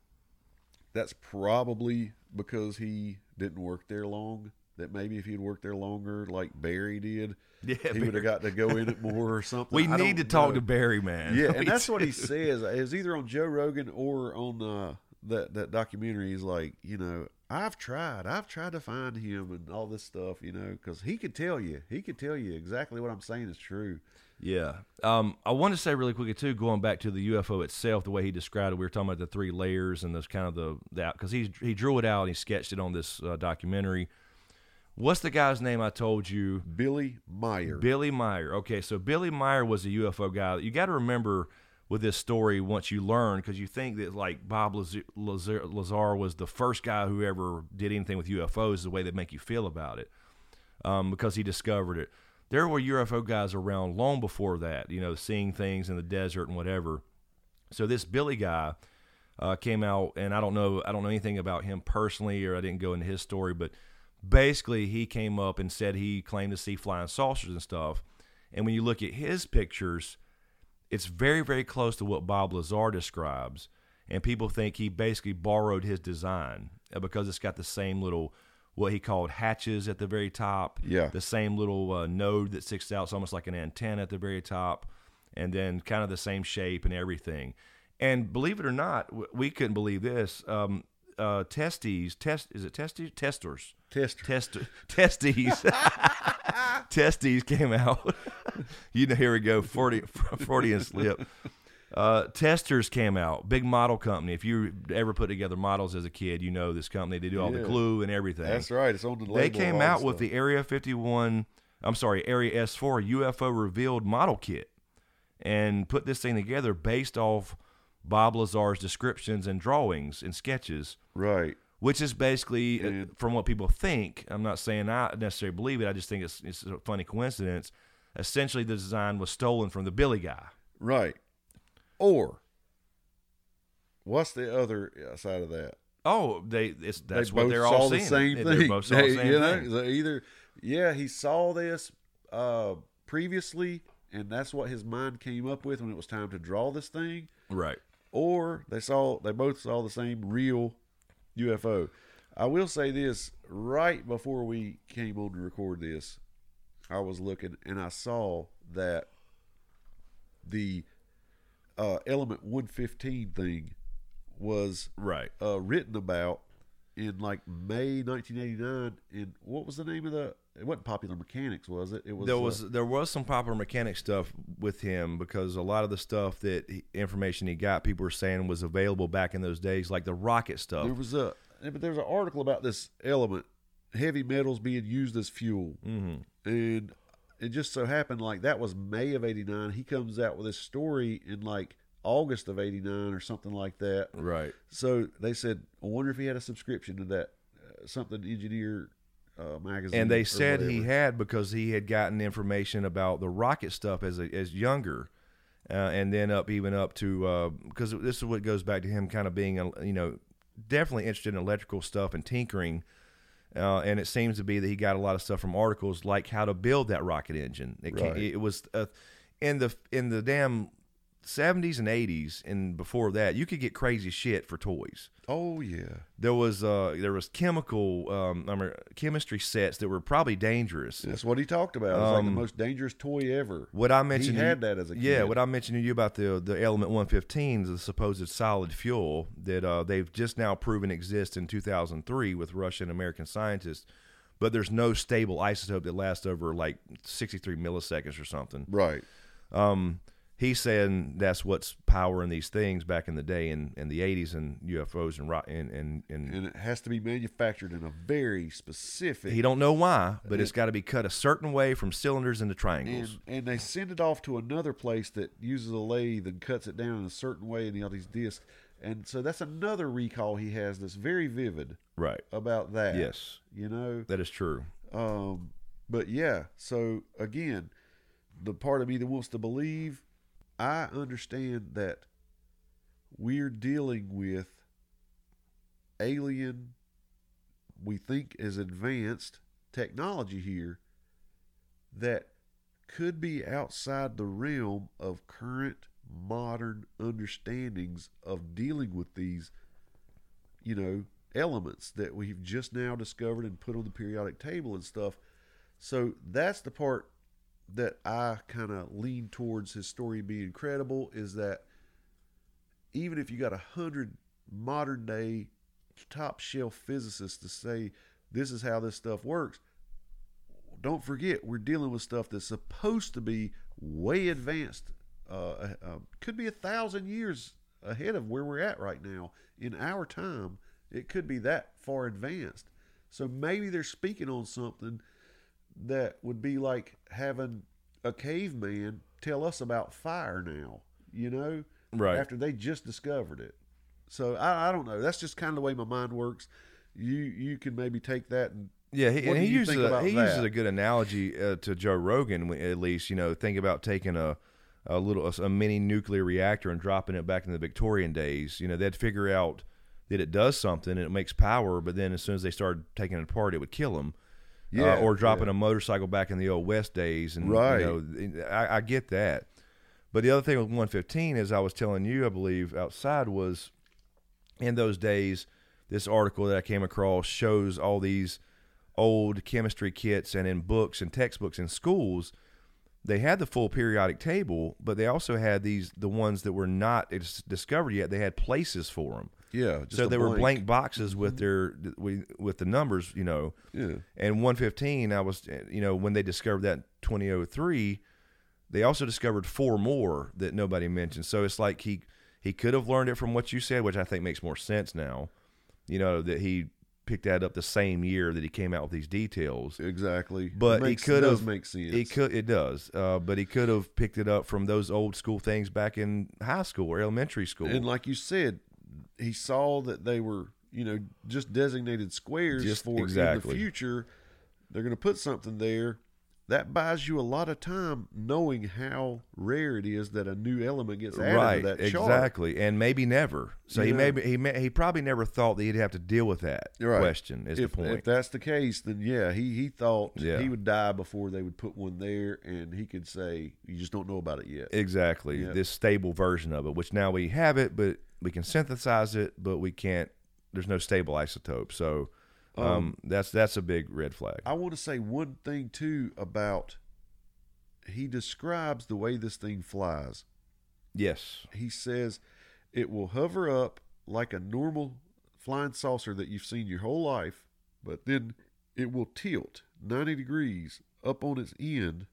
that's probably because he didn't work there long. That maybe if he'd worked there longer, like Barry did, yeah, he would have got to go in it more or something. We I need to know. talk to Barry, man. Yeah, We and that's do. what he says. It was either on Joe Rogan or on uh, that that documentary. He's like, you know, I've tried, I've tried to find him and all this stuff, you know, because he could tell you, he could tell you exactly what I'm saying is true. Yeah. Um, I want to say really quickly, too, going back to the U F O itself, the way he described it, we were talking about the three layers and those kind of the, that, because he, he drew it out and he sketched it on this uh, documentary. What's the guy's name I told you? Billy Meyer. Billy Meyer. Okay, so Billy Meyer was a U F O guy. You got to remember with this story once you learn, because you think that like Bob Lazar, Lazar, Lazar was the first guy who ever did anything with U F Os, the way they make you feel about it, um, because he discovered it. There were U F O guys around long before that, you know, seeing things in the desert and whatever. So this Billy guy uh, came out, and I don't know, I don't know anything about him personally, or I didn't go into his story, but basically he came up and said he claimed to see flying saucers and stuff. And when you look at his pictures, it's very, very close to what Bob Lazar describes. And people think he basically borrowed his design because it's got the same little, what he called hatches at the very top. Yeah. The same little uh, node that sticks out. It's almost like an antenna at the very top. And then kind of the same shape and everything. And believe it or not, we couldn't believe this. Um, uh, testes, test, is it testes? Testers. Tester. Test, testes. Testes came out. You know, here we go, Freudian slip. Uh, Testers came out, big model company. If you ever put together models as a kid, you know this company. They do all Yeah. the glue and everything. That's right. It's on the label. They came all out the with stuff. the Area fifty-one, I'm sorry, Area S four U F O revealed model kit and put this thing together based off Bob Lazar's descriptions and drawings and sketches. Right. Which is basically, uh, And- from what people think, I'm not saying I necessarily believe it, I just think it's, it's a funny coincidence. Essentially, the design was stolen from the Billy guy. Right. Or what's the other side of that? Oh, they it's, that's they what both they're saw all the seeing. same They- thing. They both saw the They- same you know, thing. so either yeah, he saw this uh, previously, and that's what his mind came up with when it was time to draw this thing. Right. Or they saw they both saw the same real U F O. I will say this: right before we came on to record this, I was looking and I saw that the uh, Element one fifteen thing was Right. uh, written about in like May nineteen eighty-nine. And what was the name of the? It wasn't Popular Mechanics, was it? It was. There uh, was there was some Popular Mechanics stuff with him because a lot of the stuff that he, information he got, people were saying was available back in those days, like the rocket stuff. There was a but there was an article about this element, heavy metals being used as fuel, Mm-hmm. and it just so happened like that was May of eighty-nine. He comes out with this story in like August of eighty-nine or something like that. Right. So they said, I wonder if he had a subscription to that uh, something engineer uh, magazine. And they or said he whatever. had because he had gotten information about the rocket stuff as a, as younger, uh, and then up even up to because this is what goes back to him kind of being a, you know definitely interested in electrical stuff and tinkering, uh, and it seems to be that he got a lot of stuff from articles like how to build that rocket engine. It, Right. came, it was uh, in the in the damn seventies and eighties and before that, you could get crazy shit for toys. Oh yeah, There was uh, there was chemical um, I mean, chemistry sets that were probably dangerous. that's what he talked about. It was like Um, the most dangerous toy ever. What I mentioned, He to had you- that as a yeah. kid. What I mentioned to you about the the Element one fifteen, the supposed solid fuel that uh, they've just now proven exists in two thousand three with Russian American scientists, but there's no stable isotope that lasts over like sixty-three milliseconds or something. Right. Um, he's saying that's what's powering these things back in the day in, in the eighties and U F Os and rock and, and, and and it has to be manufactured in a very specific. He don't know why, but it's got to be cut a certain way from cylinders into triangles. And, and they send it off to another place that uses a lathe and cuts it down in a certain way and all these discs. And so that's another recall he has that's very vivid. Right. About that. Yes. You know? That is true. Um, but yeah, so again, the part of me that wants to believe, I understand that we're dealing with alien, we think is advanced technology here that could be outside the realm of current modern understandings of dealing with these, you know, elements that we've just now discovered and put on the periodic table and stuff. So that's the part that I kind of lean towards his story being credible, is that even if you got a hundred modern day top shelf physicists to say this is how this stuff works, don't forget we're dealing with stuff that's supposed to be way advanced. Uh, uh, could be a thousand years ahead of where we're at right now. In our time, it could be that far advanced. So maybe they're speaking on something that would be like having a caveman tell us about fire now, you know, right after they just discovered it. So I, I don't know. That's just kind of the way my mind works. You you can maybe take that and yeah, he, and he uses a, he that? uses a good analogy uh, to Joe Rogan. At least, you know, think about taking a a little a, a mini nuclear reactor and dropping it back in the Victorian days. You know, they'd figure out that it does something and it makes power, but then as soon as they started taking it apart, it would kill them. Yeah, uh, or dropping yeah. a motorcycle back in the old West days, and right. you know, I, I get that. But the other thing with one fifteen, as I was telling you, I believe outside, was in those days, this article that I came across shows all these old chemistry kits, and in books and textbooks in schools, they had the full periodic table, but they also had these the ones that were not discovered yet. They had places for them. Yeah, just so they blank. were blank boxes with their with the numbers, you know. Yeah. And one fifteen, I was, you know, when they discovered that in twenty oh three, they also discovered four more that nobody mentioned. So it's like he he could have learned it from what you said, which I think makes more sense now. You know, that he picked that up the same year that he came out with these details. Exactly. But makes, he could does have make sense. He could it does. Uh, but he could have picked it up from those old school things back in high school or elementary school. And like you said, he saw that they were, you know, just designated squares Just for exactly. in the future. They're going to put something there. That buys you a lot of time knowing how rare it is that a new element gets added right, to that chart. Exactly, and maybe never. So You he know. maybe he may, he probably never thought that he'd have to deal with that Right. question. Is If, the point? if that's the case, then yeah, he, he thought Yeah. he would die before they would put one there, and he could say, you just don't know about it yet. Exactly, Yeah. this stable version of it, which now we have it, but we can synthesize it, but we can't. There's no stable isotope, so um, Um, that's that's a big red flag. I want to say one thing, too, about he describes the way this thing flies. Yes, He says it will hover up like a normal flying saucer that you've seen your whole life, but then it will tilt ninety degrees up on its end,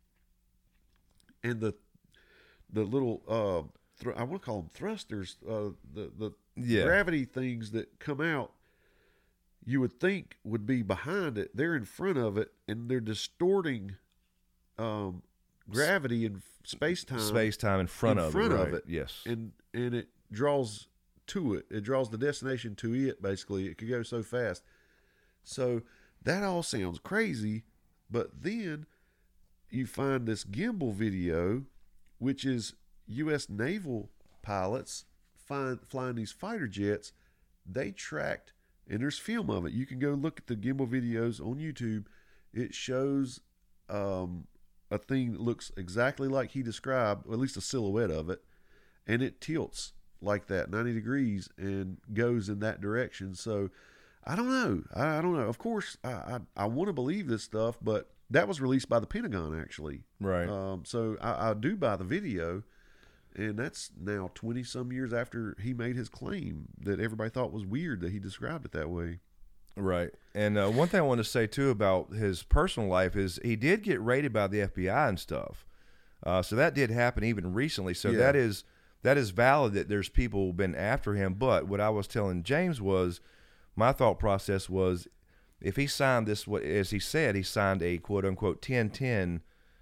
and the the little uh, thr- I want to call them thrusters, uh, the the yeah, gravity things that come out, you would think would be behind it. They're in front of it, and they're distorting um, gravity and space time. space time in front in of front it. of right. it. Yes, and and it draws to it. It draws the destination to it. Basically, it could go so fast. So that all sounds crazy, but then you find this gimbal video, which is U S naval pilots find, flying these fighter jets. They tracked, and there's film of it. You can go look at the gimbal videos on YouTube. It shows um, a thing that looks exactly like he described, or at least a silhouette of it, and it tilts like that ninety degrees and goes in that direction. So I don't know. I, I don't know. Of course, I I, I want to believe this stuff, but that was released by the Pentagon, actually. right. Um, so I, I do buy the video, and that's now twenty some years after he made his claim that everybody thought was weird that he described it that way. Right. And uh, one thing I want to say, too, about his personal life is he did get raided by the F B I and stuff. Uh, so that did happen even recently. So Yeah. that is that is valid that there's people been after him. But what I was telling James was, my thought process was, if he signed this, what as he said, he signed a quote unquote ten ten,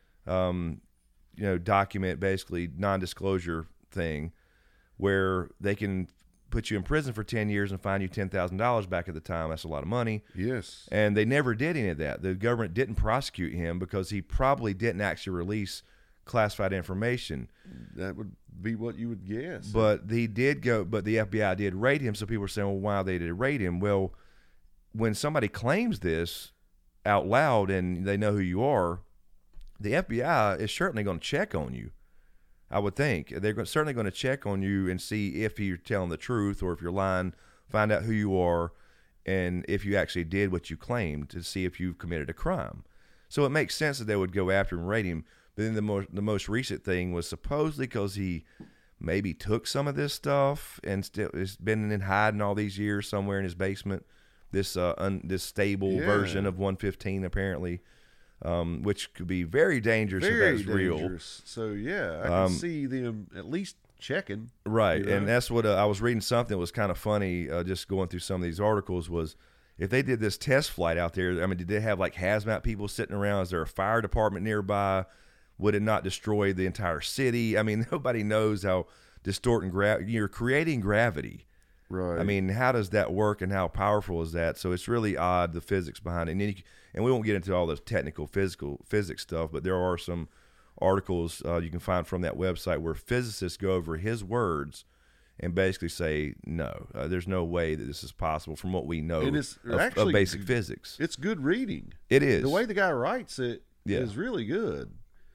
um, you know, document, basically non-disclosure thing, where they can put you in prison for ten years and fine you ten thousand dollars back at the time. That's a lot of money. Yes. And they never did any of that. The government didn't prosecute him because he probably didn't actually release classified information. That would be what you would guess. But he did go, but the F B I did raid him. So people were saying, well, why they did raid him? Well, when somebody claims this out loud and they know who you are, the F B I is certainly going to check on you. I would think they're certainly going to check on you and see if you're telling the truth or if you're lying, find out who you are, and if you actually did what you claimed, to see if you've committed a crime. So it makes sense that they would go after him and raid him. But then the most the most recent thing was supposedly because he maybe took some of this stuff and still has been in hiding all these years somewhere in his basement. This uh un, this stable Yeah. version of one fifteen apparently. Um, which could be very dangerous Very if that's real. dangerous. So yeah, I can Um, see them at least checking. Right, You know? and that's what uh, I was reading something that was kind of funny. Uh, just going through some of these articles was, if they did this test flight out there, I mean, did they have like hazmat people sitting around? Is there a fire department nearby? Would it not destroy the entire city? I mean, nobody knows how distorting gravity. You're creating gravity. Right. I mean, how does that work, and how powerful is that? So it's really odd, the physics behind it. And, then you, and we won't get into all the technical physical physics stuff, but there are some articles uh, you can find from that website where physicists go over his words and basically say, no, uh, there's no way that this is possible from what we know And it's of, of actually- basic physics. it's good reading. It is. The way the guy writes it is Yeah. really good.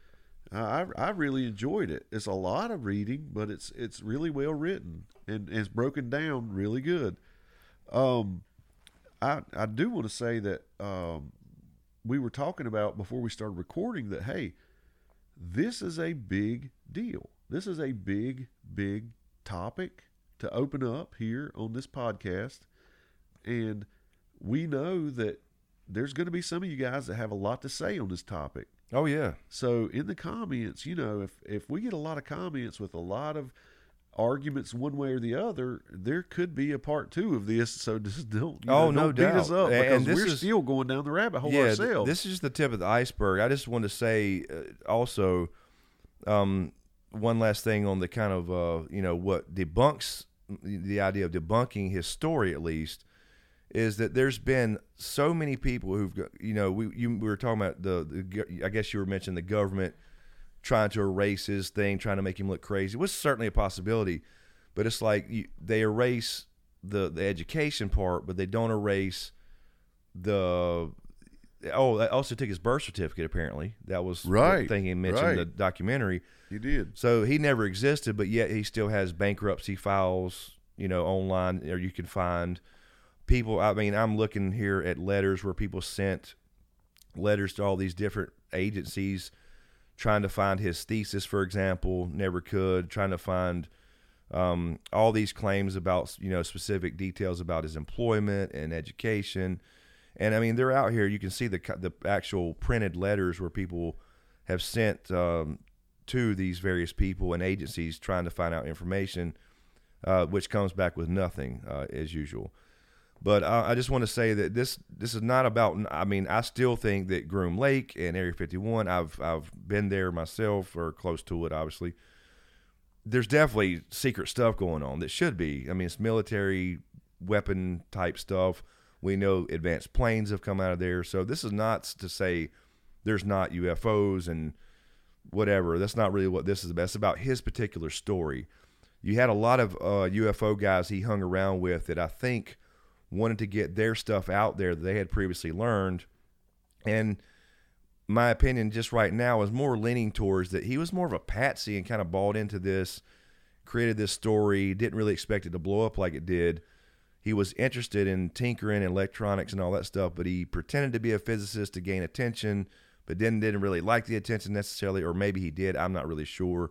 I I really enjoyed it. It's a lot of reading, but it's it's really well written and, and it's broken down really good. Um, I I do want to say that um, we were talking about before we started recording that, hey, this is a big deal. This is a big big topic to open up here on this podcast, and we know that there's going to be some of you guys that have a lot to say on this topic. Oh, yeah. So in the comments, you know, if if we get a lot of comments with a lot of arguments one way or the other, there could be a part two of this. So just don't, you Oh, know, no don't beat doubt. us up And because this we're is- still going down the rabbit hole yeah, ourselves. This is just the tip of the iceberg. I just wanted to say uh, also um, one last thing on the kind of, uh, you know, what debunks the idea of debunking his story, at least, is that there's been so many people who've, got- you know, we you we were talking about the, the go- I guess you were mentioning the government trying to erase his thing, trying to make him look crazy, which is certainly a possibility. But it's like you, they erase the the education part, but they don't erase the. Oh, they also took his birth certificate. Apparently, that was Right, the thing he mentioned in the right. documentary. He did. So he never existed, but yet he still has bankruptcy files, you know, online, or you can find people. I mean, I'm looking here at letters where people sent letters to all these different agencies trying to find his thesis, for example, never could, trying to find um, all these claims about, you know, specific details about his employment and education. And I mean, they're out here. You can see the the actual printed letters where people have sent um, to these various people and agencies trying to find out information, uh, which comes back with nothing, uh, as usual. But uh, I just want to say that this this is not about. I mean, I still think that Groom Lake and Area fifty-one. I've I've been there myself, or close to it, obviously. There's definitely secret stuff going on that should be. I mean, it's military weapon type stuff. We know advanced planes have come out of there. So this is not to say there's not U F Os and whatever. That's not really what this is about. It's about his particular story. You had a lot of uh, U F O guys he hung around with that I think wanted to get their stuff out there that they had previously learned. And my opinion just right now is more leaning towards that he was more of a patsy and kind of bought into this, created this story, didn't really expect it to blow up like it did. He was interested in tinkering and electronics and all that stuff, but he pretended to be a physicist to gain attention, but then didn't really like the attention necessarily, or maybe he did. I'm not really sure.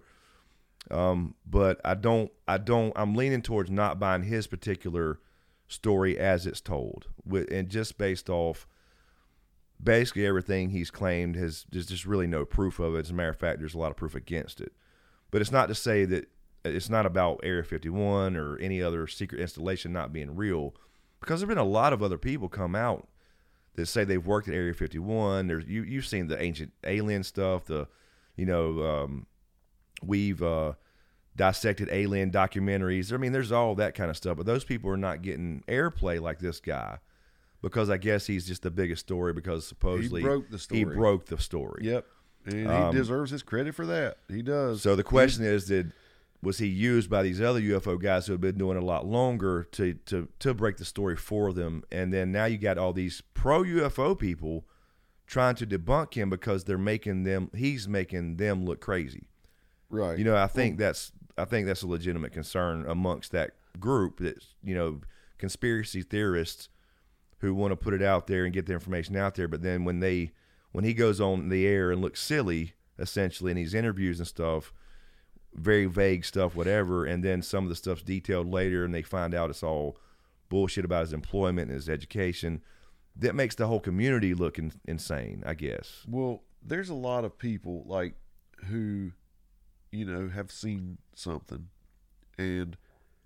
Um, but I don't, I don't, I'm leaning towards not buying his particular story as it's told, with, and just based off basically everything he's claimed has there's just really no proof of it. As a matter of fact, there's a lot of proof against it. But it's not to say that it's not about Area fifty-one or any other secret installation not being real, because there have been a lot of other people come out that say they've worked at Area fifty-one. There's you you've seen the ancient alien stuff. The you know um, we've uh, dissected alien documentaries. I mean, there's all that kind of stuff. But those people are not getting airplay like this guy, because I guess he's just the biggest story because supposedly he broke the story. He broke the story. Yep, and Um, he deserves his credit for that. He does. So the question is, did was he used by these other U F O guys who have been doing it a lot longer to to to break the story for them? And then now you got all these pro U F O people trying to debunk him because they're making them he's making them look crazy. Right. You know, I think that's I think that's a legitimate concern amongst that group, that you know, conspiracy theorists who want to put it out there and get the information out there, but then when they when he goes on the air and looks silly essentially in these interviews and stuff, very vague stuff, whatever, and then some of the stuff's detailed later and they find out it's all bullshit about his employment and his education, that makes the whole community look in, insane, I guess. Well, there's a lot of people like who, you know, have seen something and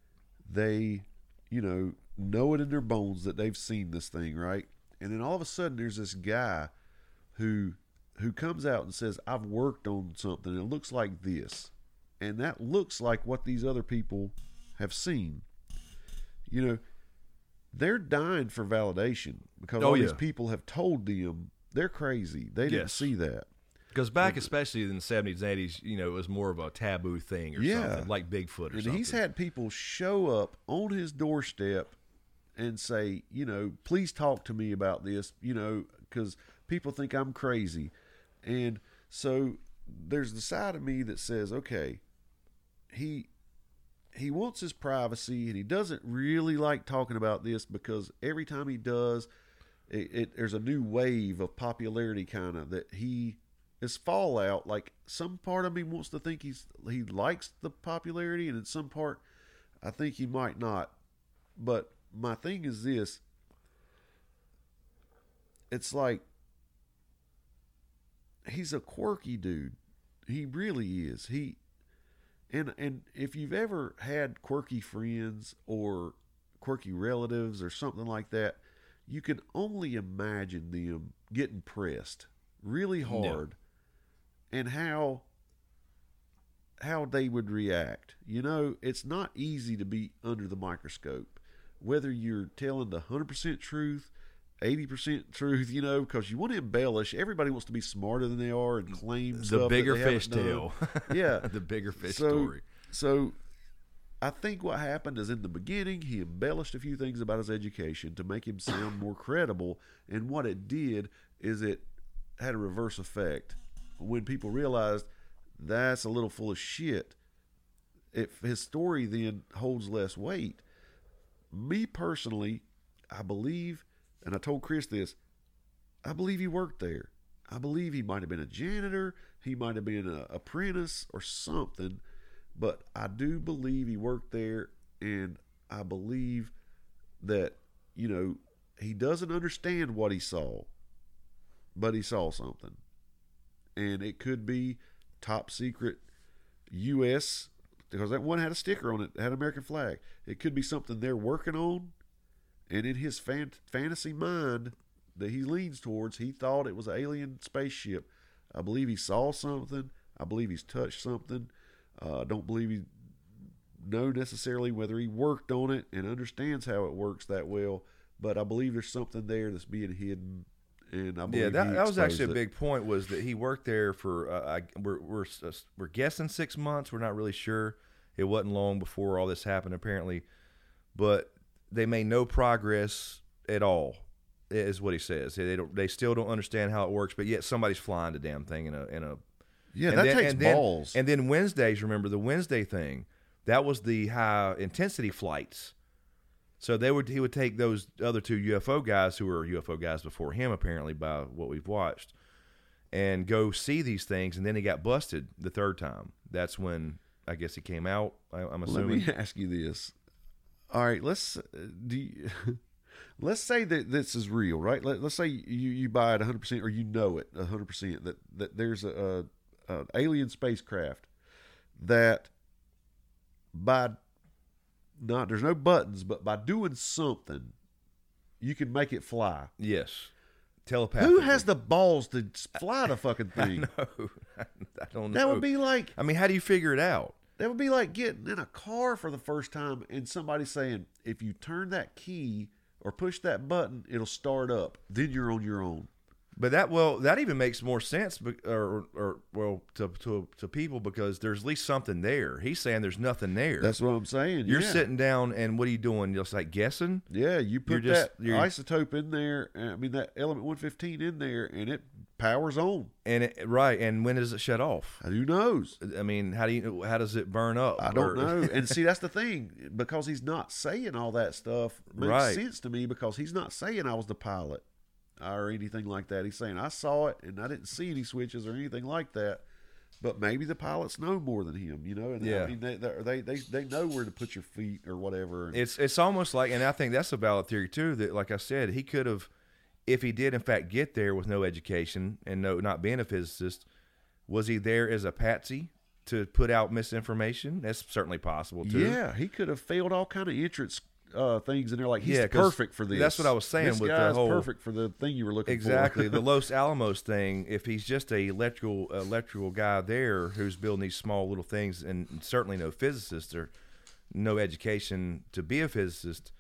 they, you know, know it in their bones that they've seen this thing, right? And then all of a sudden there's this guy who who comes out and says, I've worked on something, it looks like this. And that looks like what these other people have seen. You know, they're dying for validation because Oh, all yeah. these people have told them they're crazy. They didn't Yes. see that. Because back, especially in the seventies and eighties, you know, it was more of a taboo thing or Yeah. something, like Bigfoot or And something. he's had people show up on his doorstep and say, you know, please talk to me about this, you know, because people think I'm crazy. And so there's the side of me that says, okay, he he wants his privacy and he doesn't really like talking about this because every time he does, it, it there's a new wave of popularity kind of that he is fallout. Like some part of me wants to think he's he likes the popularity, and in some part I think he might not. But my thing is this: it's like he's a quirky dude. He really is. He and and if you've ever had quirky friends or quirky relatives or something like that, you can only imagine them getting pressed really hard, yeah. and how how they would react. You know, it's not easy to be under the microscope, whether you're telling the one hundred percent truth, eighty percent truth, you know, because you want to embellish. Everybody wants to be smarter than they are and claim the stuff bigger that they fish haven't tale. done. Yeah. The bigger fish so, story. So I think what happened is in the beginning, he embellished a few things about his education to make him sound more credible. And what it did is it had a reverse effect. When people realized that's a little full of shit, it, his story then holds less weight. Me personally, I believe, and I told Chris this, I believe he worked there. I believe he might have been a janitor. He might have been an apprentice or something. But I do believe he worked there, and I believe that, you know, he doesn't understand what he saw, but he saw something. And it could be top secret U S, because that one had a sticker on it, had an American flag. It could be something they're working on, and in his fan- fantasy mind that he leans towards, he thought it was an alien spaceship. I believe he saw something. I believe he's touched something. I uh, don't believe he know necessarily whether he worked on it and understands how it works that well, but I believe there's something there that's being hidden, and I believe Yeah, that, he that was actually a exposed it. big point, was that he worked there for, uh, I, we're, we're, uh, we're guessing six months. We're not really sure. It wasn't long before all this happened, apparently, but they made no progress at all, is what he says. They don't, they still don't understand how it works, but yet somebody's flying the damn thing in a, in a, Yeah, and that then, takes and then, balls. And then Wednesdays, remember the Wednesday thing? That was the high intensity flights. So they would he would take those other two U F O guys, who were U F O guys before him, apparently, by what we've watched, and go see these things. And then he got busted the third time. That's when I guess he came out. I, I'm assuming. Let me ask you this. All right, let's do. You, let's say that this is real, right? Let, let's say you, you buy it one hundred percent or you know it one hundred percent that, that there's a, a, a alien spacecraft that by not, there's no buttons, but by doing something, you can make it fly. Yes. Telepathically. Who has the balls to fly the fucking thing? I know. I don't know. That would be like, I mean, how do you figure it out? that would be like getting in a car for the first time and somebody saying, if you turn that key or push that button, it'll start up. Then you're on your own. But that well, that even makes more sense, or, or well, to, to to people because there's at least something there. He's saying there's nothing there. That's what I'm saying. You're yeah. sitting down, and what are you doing? You're just like guessing. Yeah, you put You're just- that you're- isotope in there. I mean, that element one fifteen in there, and it powers on. And it, right, and when does it shut off? Who knows? I mean, how do you? How does it burn up? I don't Or- know. And see, that's the thing. Because he's not saying all that stuff makes Right. sense to me because he's not saying I was the pilot or anything like that. He's saying I saw it and I didn't see any switches or anything like that. But maybe the pilots know more than him, you know. And Yeah. I mean, they they they they know where to put your feet or whatever. It's it's almost like, and I think that's a valid theory too. That, like I said, he could have, if he did in fact get there with no education and no not being a physicist, was he there as a patsy to put out misinformation? That's certainly possible too. Yeah, he could have failed all kind of entrance uh, things in there. Like he's Yeah, 'cause perfect for this. that's what I was saying This with the guy's whole- perfect for the thing you were looking Exactly. for. The Los Alamos thing, if he's just a electrical electrical guy there who's building these small little things and certainly no physicist or no education to be a physicist,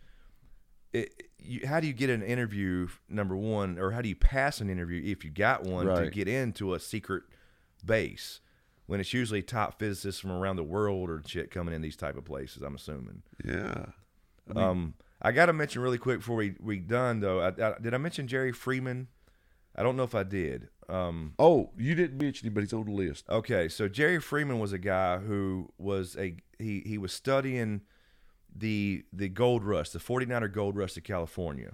it, you, how do you get an interview, number one, or how do you pass an interview if you got one to Right. get into a secret base when it's usually top physicists from around the world or shit coming in these type of places, I'm assuming. yeah. Um, I got to mention really quick before we we done though. I, I, did I mention Jerry Freeman? I don't know if I did. Um, Oh, you didn't mention him, but he's on the list. okay, so Jerry Freeman was a guy who was a he he was studying the the gold rush, the forty-niner gold rush of California.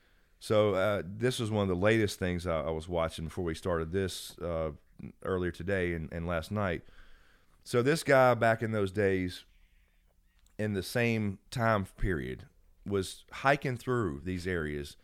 So uh, this was one of the latest things I, I was watching before we started this uh, earlier today and, and last night. So this guy back in those days, in the same time period, was hiking through these areas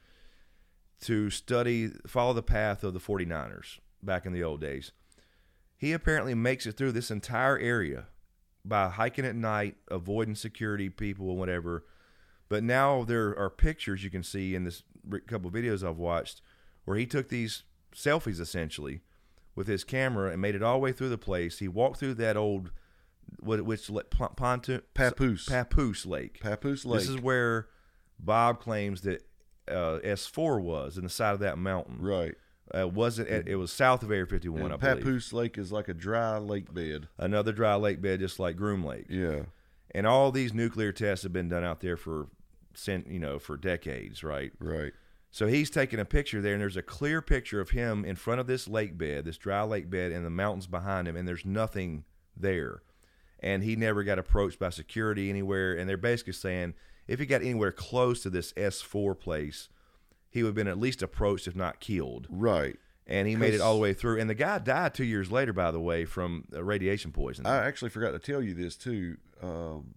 to study, follow the path of the forty-niners back in the old days. He apparently makes it through this entire area by hiking at night, avoiding security people and whatever. But now there are pictures you can see in this couple of videos I've watched where he took these selfies essentially with his camera and made it all the way through the place. He walked through that old What which pontoon Papoose. Papoose Lake. Papoose Lake. This is where Bob claims that uh, S four was in the side of that mountain. right. Uh, wasn't it, it was south of Area fifty-one, And I believe. Papoose Lake is like a dry lake bed. Another dry lake bed, just like Groom Lake. Yeah. And all these nuclear tests have been done out there for, you know, for decades, right? Right. So he's taking a picture there, and there's a clear picture of him in front of this lake bed, this dry lake bed, and the mountains behind him, and there's nothing there. And he never got approached by security anywhere. And they're basically saying if he got anywhere close to this S four place, he would have been at least approached, if not killed. Right. And he made it all the way through. And the guy died two years later, by the way, from uh, radiation poisoning. I actually forgot to tell you this too. Um,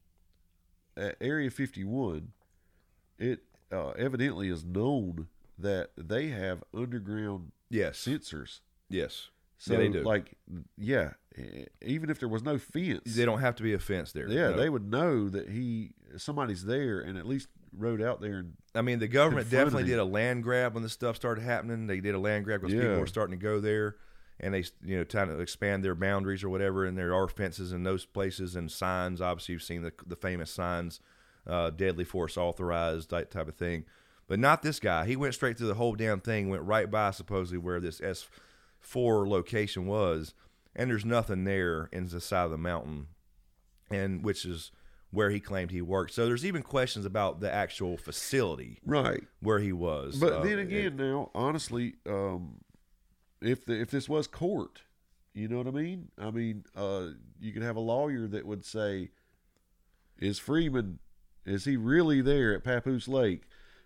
at Area fifty-one, it uh, evidently is known that they have underground yes. sensors. Yes. So, yeah, they do. like, yeah, e- even if there was no fence, They don't have to be a fence there. yeah, No. they would know that he somebody's there and at least rode out there and I mean, the government confronted definitely him. did a land grab when this stuff started happening. They did a land grab because Yeah. people were starting to go there, and they, you know, trying to expand their boundaries or whatever. And there are fences in those places and signs. Obviously, you've seen the the famous signs, uh, "Deadly Force Authorized," that type of thing. But not this guy. He went straight through the whole damn thing. Went right by supposedly where this S four location was, and there's nothing there in the side of the mountain, and which is where he claimed he worked. So there's even questions about the actual facility right. where he was. But Uh, then it- again, now honestly, um, if the, if this was court, you know what I mean? I mean, uh, you could have a lawyer that would say, "Is Freeman, is he really there at Papoose Lake?"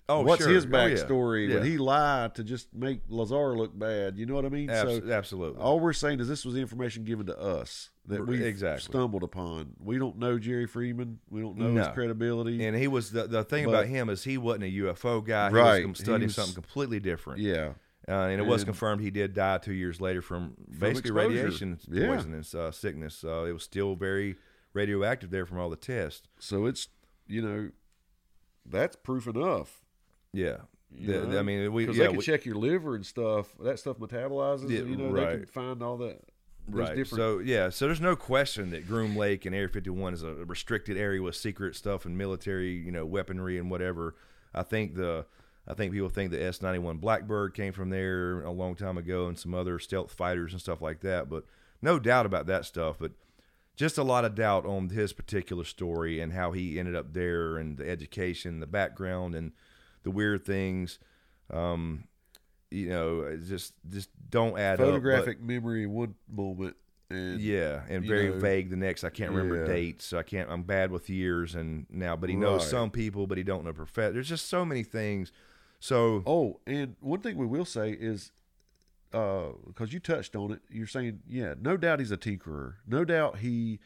Oh, What's sure. his Oh, yeah. backstory? Yeah. Would he lie to just make Lazar look bad? You know what I mean? Abs- so absolutely. all we're saying is this was information given to us that we Exactly. stumbled upon. We don't know Jerry Freeman. We don't know his No. credibility. And he was the the thing But- about him is he wasn't a U F O guy. Right. He was studying He was- something completely different. yeah. Uh, and it was And- confirmed he did die two years later from, basically exposure. radiation Yeah. poisonous uh, sickness. Uh, it was still very radioactive there from all the tests. So it's, you know, that's proof enough. Yeah. You The- know? I mean, we 'Cause yeah, they can we- check your liver and stuff. That stuff metabolizes. Yeah, and, you know, they right. can find all that. There's right. different- So yeah, so there's no question that Groom Lake and Area fifty-one is a restricted area with secret stuff and military, you know, weaponry and whatever. I think the I think people think the S ninety-one Blackbird came from there a long time ago and some other stealth fighters and stuff like that. But no doubt about that stuff. But just a lot of doubt on his particular story and how he ended up there and the education, the background, and the weird things. Um, you know, just just don't add photographic up. memory in one moment. And But, yeah, and you very know, vague the next. I can't remember yeah. dates, so I can't. I'm bad with years and now. But he knows Right. some people, but he don't know professor. There's just so many things. So Oh, and one thing we will say is, because uh, you touched on it, you're saying, yeah, no doubt he's a tinkerer. No doubt he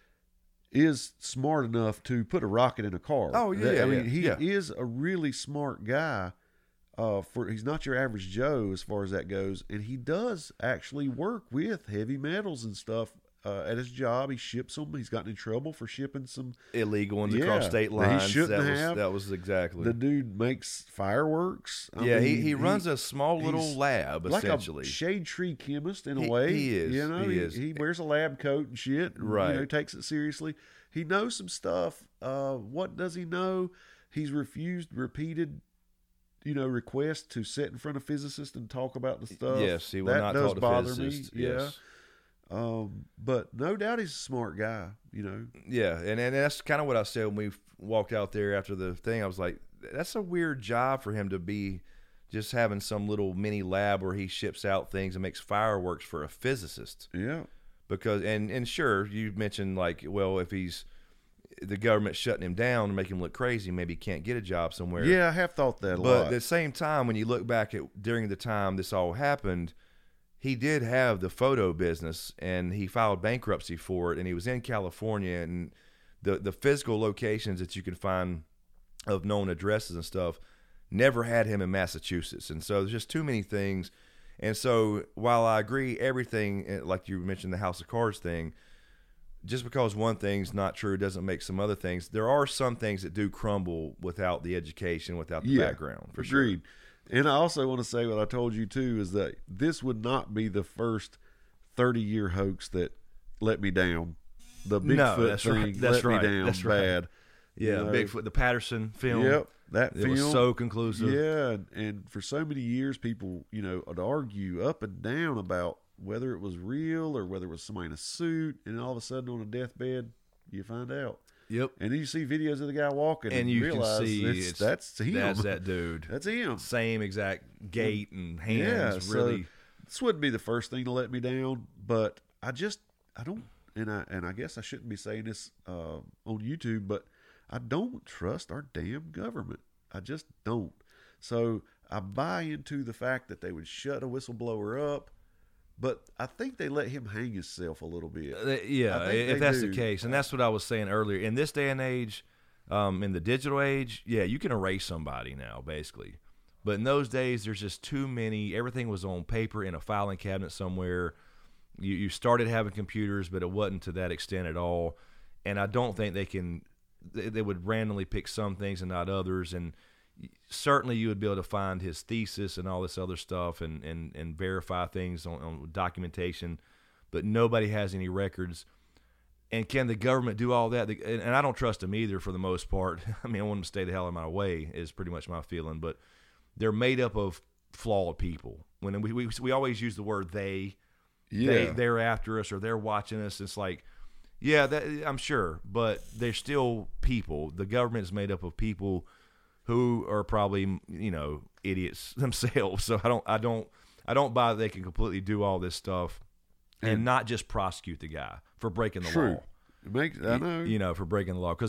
is smart enough to put a rocket in a car. Oh, yeah, That- I yeah, mean, he yeah. is a really smart guy. Uh, for he's not your average Joe as far as that goes, and he does actually work with heavy metals and stuff uh, at his job. He ships them. He's gotten in trouble for shipping some. illegal ones Yeah, across state that he lines. shouldn't that was have. that was exactly. The dude makes fireworks. I yeah, he, mean, he runs a small little he's lab like essentially. a shade tree chemist in a He- way. he is, You know, he he, is. he wears a lab coat and shit. And, Right. You know, takes it seriously. He knows some stuff. Uh, what does he know? He's refused repeated, you know, requests to sit in front of physicists and talk about the stuff. Yes, he will that not does talk to bother physicists. me. Yes. Yeah. Um, but no doubt he's a smart guy. You know. Yeah, and, and that's kind of what I said when we walked out there after the thing. I was like, that's a weird job for him to be just having some little mini lab where he ships out things and makes fireworks for a physicist. Yeah. Because and, and sure, you mentioned like, well, if he's the government shutting him down and making him look crazy, maybe he can't get a job somewhere. Yeah, I have thought that a But lot. at the same time, when you look back at during the time this all happened, he did have the photo business and he filed bankruptcy for it, and he was in California, and the the physical locations that you can find of known addresses and stuff never had him in Massachusetts. And so there's just too many things. And so while I agree everything, like you mentioned the House of Cards thing, just because one thing's not true doesn't make some other things. There are some things that do crumble without the education, without the Yeah, background. For Agreed. And I also want to say what I told you too is that this would not be the first thirty-year hoax that let me down. The Bigfoot No, that's thing right. That's let right. me down That's right. bad. Yeah, You know? Bigfoot, the Patterson film. Yep, that It film was so conclusive. Yeah, and, and for so many years, people you know would argue up and down about whether it was real or whether it was somebody in a suit, and all of a sudden on a deathbed, you find out. Yep. And then you see videos of the guy walking, and, And you realize can see it's, it's, that's him. That's that dude. That's him. Same exact gait and hands. Yeah, so really. this wouldn't be the first thing to let me down, but I just I don't, and I and I guess I shouldn't be saying this uh, on YouTube, but I don't trust our damn government. I just don't. So I buy into the fact that they would shut a whistleblower up, but I think they let him hang himself a little bit. Uh, yeah, I think if they that's do. the case, and that's what I was saying earlier. In this day and age, um, in the digital age, yeah, you can erase somebody now, basically. But in those days, there's just too many. Everything was on paper in a filing cabinet somewhere. You you started having computers, but it wasn't to that extent at all. And I don't think they can. They, they would randomly pick some things and not others. And certainly, you would be able to find his thesis and all this other stuff, and and, and verify things on, on documentation. But nobody has any records. And can the government do all that? And, and I don't trust them either for the most part. I mean, I want them to stay the hell out of my way is pretty much my feeling. But they're made up of flawed people. When we we, we always use the word they. Yeah, They, they're after us or they're watching us. It's like, yeah, that, I'm sure, but they're still people. The government is made up of people who are probably, you know, idiots themselves. So I don't, I don't, I don't buy that they can completely do all this stuff and, And- not just prosecute the guy for breaking the true. law. It makes I know. You know, for breaking the law. Because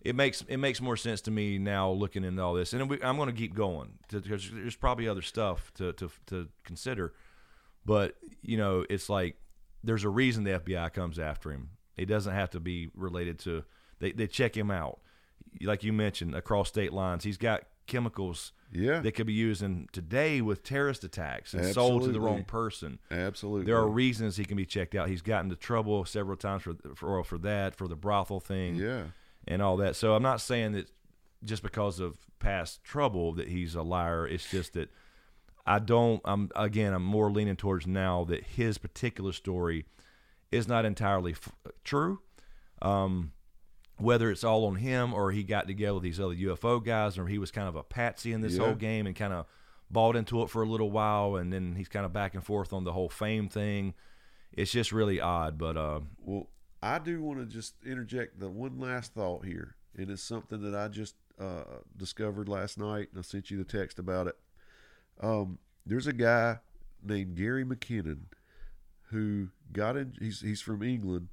it makes it makes more sense to me now looking into all this, and we, I'm going to keep going because there's probably other stuff to, to to consider. But you know, it's like there's a reason the F B I comes after him. It doesn't have to be related to they they check him out, like you mentioned, across state lines. He's got chemicals yeah. that could be used in today with terrorist attacks and Absolutely. sold to the wrong person. Absolutely, there are reasons he can be checked out. He's gotten into trouble several times for for for that, for the brothel thing. Yeah. And all that. So I'm not saying that just because of past trouble that he's a liar. It's just that I don't. I'm again. I'm more leaning towards now that his particular story is not entirely f- true. Um, whether it's all on him or he got together with these other U F O guys, or he was kind of a patsy in this yeah. whole game and kind of bought into it for a little while, and then he's kind of back and forth on the whole fame thing. It's just really odd. But uh, well. I do want to just interject the one last thought here, and it's something that I just uh, discovered last night, and I sent you the text about it. Um, there's a guy named Gary McKinnon who got in. He's he's from England,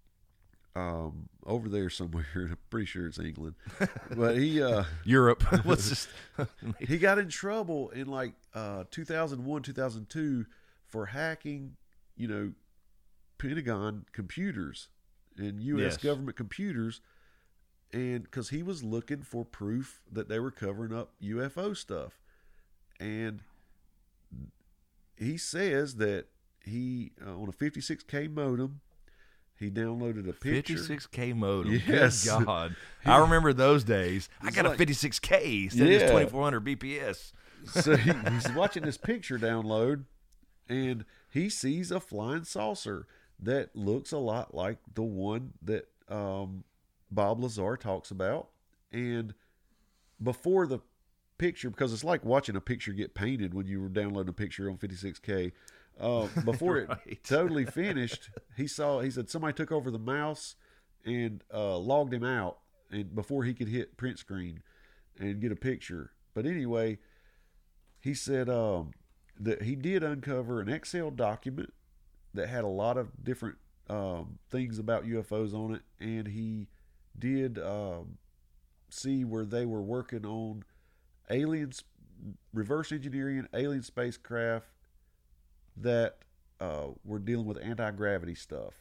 um, over there somewhere. I'm pretty sure it's England, but he uh, Europe. Let's just he got in trouble in like uh, two thousand one, two thousand two for hacking, you know, Pentagon computers and U S Yes. government computers, and because he was looking for proof that they were covering up U F O stuff, and he says that he uh, on a fifty-six K modem, he downloaded a picture. fifty-six K modem. Yes. Good God. I remember those days. I It's got like- a fifty-six K instead of Yeah. just twenty-four hundred B P S. So he, he's watching this picture download, and he sees a flying saucer that looks a lot like the one that um, Bob Lazar talks about. And before the picture, because it's like watching a picture get painted when you were downloading a picture on fifty-six K. Uh, before Right. it totally finished, he saw. He said somebody took over the mouse and uh, logged him out, and before he could hit print screen and get a picture. But anyway, he said um, that he did uncover an Excel document that had a lot of different um, things about U F Os on it, and he did um, see where they were working on aliens, reverse engineering alien spacecraft that uh, were dealing with anti-gravity stuff.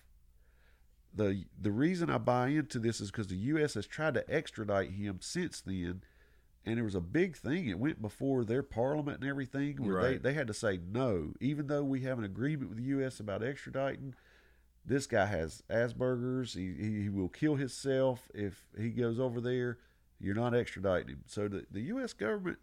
The the reason I buy into this is because the U S has tried to extradite him since then, and there was a big thing. It went before their parliament and everything, where Right. they, they had to say no. Even though we have an agreement with the U S about extraditing, this guy has Asperger's. He, he, he will kill himself if he goes over there. You're not extraditing him. So the, the U S government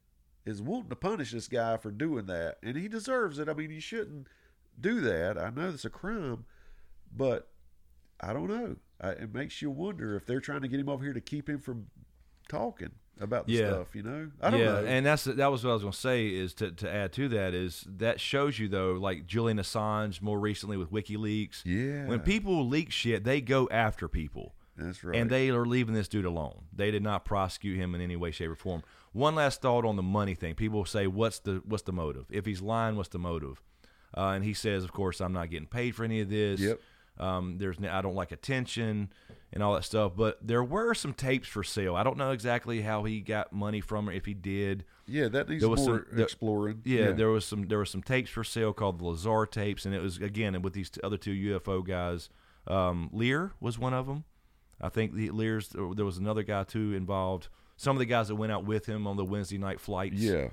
is wanting to punish this guy for doing that, and he deserves it. I mean, he shouldn't do that. I know it's a crime, but I don't know. I, it makes you wonder if they're trying to get him over here to keep him from talking about the Yeah. stuff, you know? I don't yeah, know. and that's that was what I was going to say. Is to to add to that is that shows you though, like Julian Assange more recently with WikiLeaks. Yeah. When people leak shit, they go after people. That's right. And they are leaving this dude alone. They did not prosecute him in any way, shape, or form. One last thought on the money thing. People say, "What's the what's the motive? If he's lying, what's the motive?" Uh, and he says, "Of course, I'm not getting paid for any of this. Yep. Um, there's I don't like attention and all that stuff." But there were some tapes for sale. I don't know exactly how he got money from her. If he did, yeah, that needs there was more some- there- exploring. yeah, there was some there was some tapes for sale called the Lazar tapes, and it was again with these t- other two U F O guys. Um, Lear was one of them. I think the Lear's. There was another guy too involved. Some of the guys that went out with him on the Wednesday night flights. Yeah.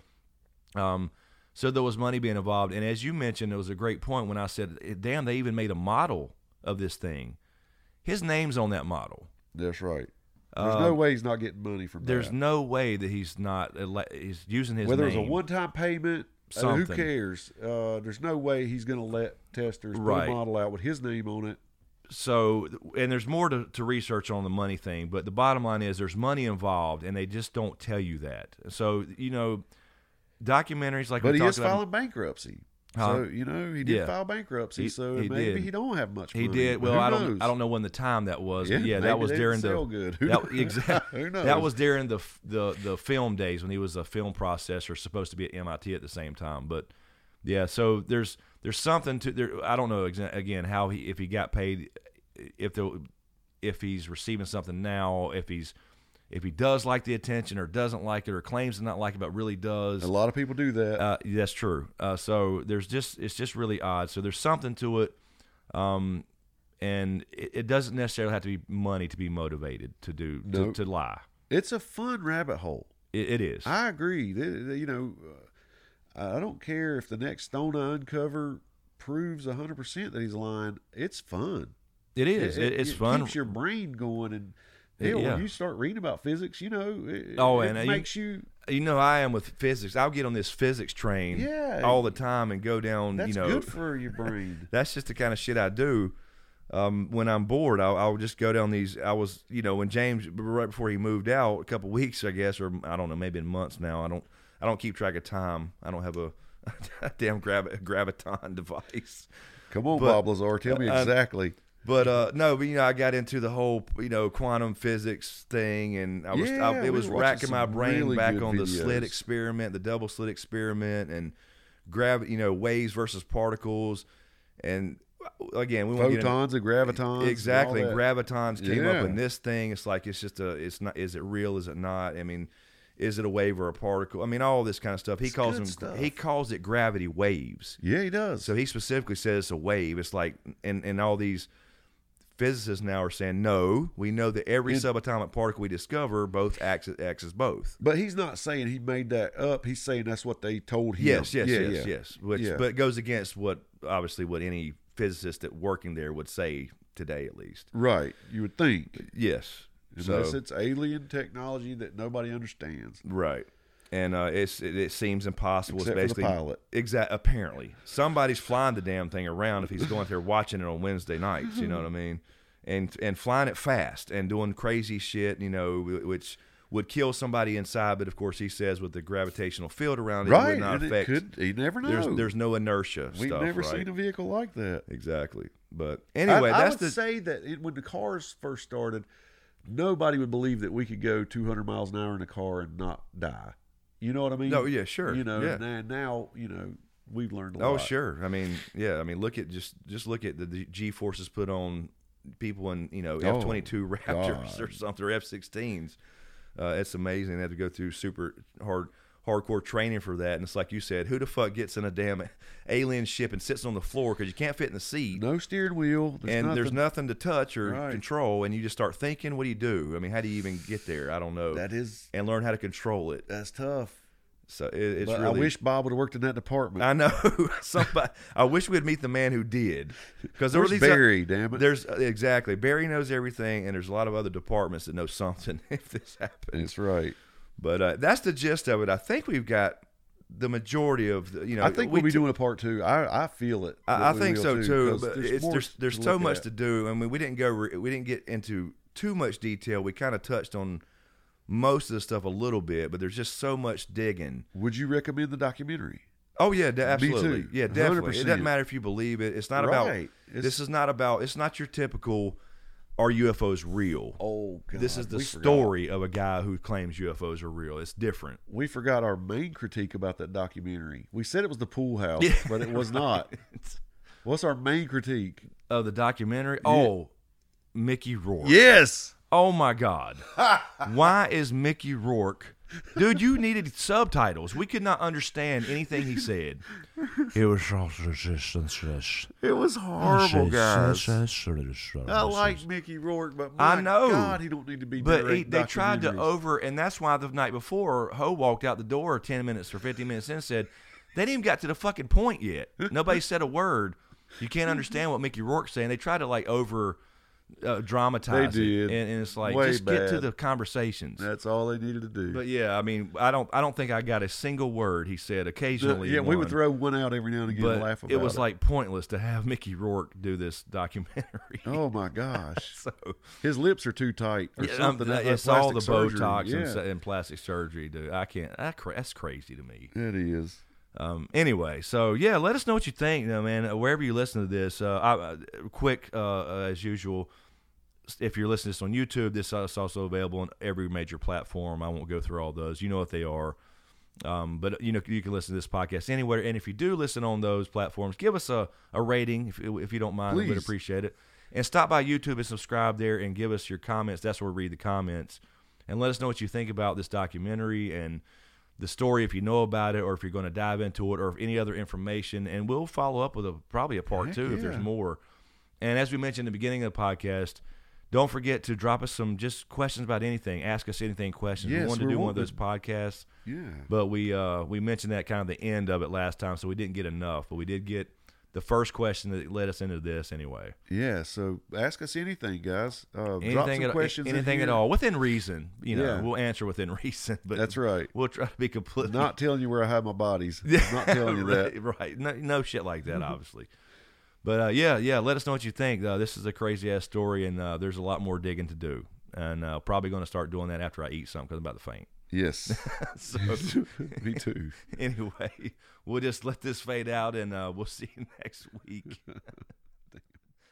Um, so there was money being involved, and as you mentioned, it was a great point when I said, "Damn, they even made a model of this thing." His name's on that model. That's right. There's no Um, way he's not getting money from There's that. no way that he's not. ele- He's using his Whether name. it's a one-time payment, uh, who Something. cares? Uh, there's no way he's going to let testers Right. put a model out with his name on it. So, and there's more to, to research on the money thing, but the bottom line is there's money involved, and they just don't tell you that. So, you know, documentaries like But we he is talked about, filing bankruptcy. Huh? So, you know, he did Yeah. file bankruptcy, He- so he maybe did. he don't have much he money. did. But Well, who I don't, knows? I don't know when the time that was. Yeah, but yeah, that maybe was they during didn't the sell good. Who that, knows? exactly. Who knows? That was during the f- the the film days when he was a film processor, supposed to be at M I T at the same time. But yeah, so there's there's something to there. I don't know exa- again how he if he got paid, if the if he's receiving something now, if he's if he does like the attention or doesn't like it or claims to not like it but really does. A lot of people do that. Uh, that's true. Uh, so there's just it's just really odd. So there's something to it, um, and it, it doesn't necessarily have to be money to be motivated to do to, Nope. to lie. It's a fun rabbit hole. It, it is. I agree. They- they- You know, uh, I don't care if the next stone I uncover proves one hundred percent that he's lying. It's fun. It is. It, it's it fun. keeps your brain going. And Yeah, hell, yeah. when you start reading about physics, you know, it, Oh, it and, uh, you- makes you, You know, how I am with physics. I'll get on this physics train Yeah. all the time and go down. that's you know, good for your brain. that's just the kind of shit I do. Um, when I'm bored, I'll, I'll just go down these. I was, you know, when James right before he moved out, a couple weeks, I guess, or I don't know, maybe in months now. I don't, I don't keep track of time. I don't have a, a damn gravi- graviton device. Come on, But, Bob Lazar, tell me uh, exactly. But uh, no, but you know, I got into the whole you know quantum physics thing, and I was Yeah, I, we it was were watching racking my some brain really back good on the slit videos. experiment, the double slit experiment, and gravi you know waves versus particles, and again we won't get into- Photons and gravitons. exactly. And And all that. gravitons came Yeah. up in this thing. It's like it's just a it's not is it real? Is it not? I mean, is it a wave or a particle? I mean, all this kind of stuff. He It's calls good them stuff. he calls it gravity waves. Yeah, he does. So he specifically says it's a wave. It's like, and, and all these physicists now are saying, no, we know that every And- subatomic particle we discover both acts, acts as both. But he's not saying he made that up. He's saying that's what they told him. Yes, yes, yeah, yes, yeah. yes. Which, Yeah. But it goes against what, obviously, what any physicist that working there would say today, at least. Right. You would think. Yes. Unless so, it's alien technology that nobody understands. right. And uh, it's it, it seems impossible. Except it's for the basically pilot. Exact. Apparently, somebody's flying the damn thing around if he's going there watching it on Wednesday nights. You know what I mean? And and flying it fast and doing crazy shit. You know, wh- which would kill somebody inside. But of course, he says with the gravitational field around it, it Right. would not And it affect. could, you never know. there's there's no inertia. We've stuff, never right? seen a vehicle like that. Exactly. But anyway, I, I that's would the say that it, when the cars first started, nobody would believe that we could go two hundred miles an hour in a car and not die. You know what I mean? No, yeah, sure. You know, Yeah. and now, you know, we've learned a Oh, lot. sure. I mean, yeah. I mean, look at just just look at the, the G forces put on people in you know Oh, F twenty-two Raptors God. or something or F sixteens. Uh, it's amazing. They have to go through super hard hardcore training for that. And it's like you said, who the fuck gets in a damn alien ship and sits on the floor because you can't fit in the seat. No steering wheel. There's and nothing. there's nothing to touch or Right. control, and you just start thinking, what do you do? I mean, how do you even get there? I don't know. That is, and learn how to control it. that's tough. So it, it's But really. I wish Bob would have worked in that department. I know. Somebody. I wish we'd meet the man who did, because there were Where's these. Barry, damn it. There's exactly Barry knows everything, and there's a lot of other departments that know something if this happens. That's right. But uh, that's the gist of it. I think we've got the majority of the, you know. I think we we'll be t- doing a part two. I, I feel it. I, that I we think will so too. 'cause But there's it's more there's to there's look so much at. to do. I mean, we didn't go. Re- we didn't get into too much detail. We kind of touched on most of the stuff a little bit, but there's just so much digging. Would you recommend the documentary? Oh yeah, de- absolutely. too. Yeah, definitely. It one hundred percent. doesn't matter if you believe it. It's not about. Right. It's- This is not about. It's not your typical. Are U F Os real? Oh, God. this is the we forgot. story of a guy who claims U F Os are real. It's different. We forgot our main critique about that documentary. We said it was the pool house, Yeah. but it was not. What's our main critique? Of the documentary. Oh, Mickey Rourke. Yes. Oh my God. Why is Mickey Rourke? Dude, you needed subtitles. We could not understand anything he said. It was It was horrible, guys. I like Mickey Rourke, but my I know. God, he don't need to be. But he, narrating they tried to documentaries. over, and that's why the night before, Ho walked out the door ten minutes or fifteen minutes in and said, they didn't even got to the fucking point yet. Nobody said a word. You can't understand what Mickey Rourke's saying. They tried to like over uh, dramatize They it. did. And, and it's like, Way just get to bad. the conversations. That's all they needed to do. But yeah, I mean, I don't, I don't think I got a single word he said. Occasionally, yeah, we would one. throw one out every now and again but and laugh about it was like pointless to have Mickey Rourke do this documentary. oh my gosh, so his lips are too tight or yeah, something. um, That- it's that all the plastic surgery. Botox and, Yeah, sa- and plastic surgery, dude. I can't. That cra- that's crazy to me. it is. Um, anyway, so yeah, let us know what you think, you know, man. Uh, Wherever you listen to this, uh, I, uh, quick uh, uh, as usual. If you're listening to this on YouTube, this is also available on every major platform. I won't go through all those. You know what they are. Um, but you know you can listen to this podcast anywhere. And if you do listen on those platforms, give us a, a rating if if you don't mind. We'd Please. appreciate it. And stop by YouTube and subscribe there and give us your comments. That's where we read the comments. And let us know what you think about this documentary and the story, if you know about it, or if you're going to dive into it, or if any other information. And we'll follow up with a probably a part Heck two yeah. if there's more. And as we mentioned in the beginning of the podcast, don't forget to drop us some just questions about anything. Ask us anything questions. Yes, we wanted to we're do one of wanting- those podcasts, Yeah. but we uh, we mentioned that kind of the end of it last time, so we didn't get enough. But we did get the first question that led us into this anyway. Yeah, so ask us anything, guys. Uh, drop Anything some at questions in anything at here. all within reason. You know, Yeah. we'll answer within reason. But That's right. We'll try to be completely Not telling you where I have my bodies. I'm not telling you that. right, right. No, no shit like that, obviously. But uh, yeah, yeah. Let us know what you think. Uh, this is a crazy ass story, and uh, there's a lot more digging to do. And uh, probably going to start doing that after I eat something because I'm about to faint. Yes. So Me too. anyway, we'll just let this fade out, and uh, we'll see you next week.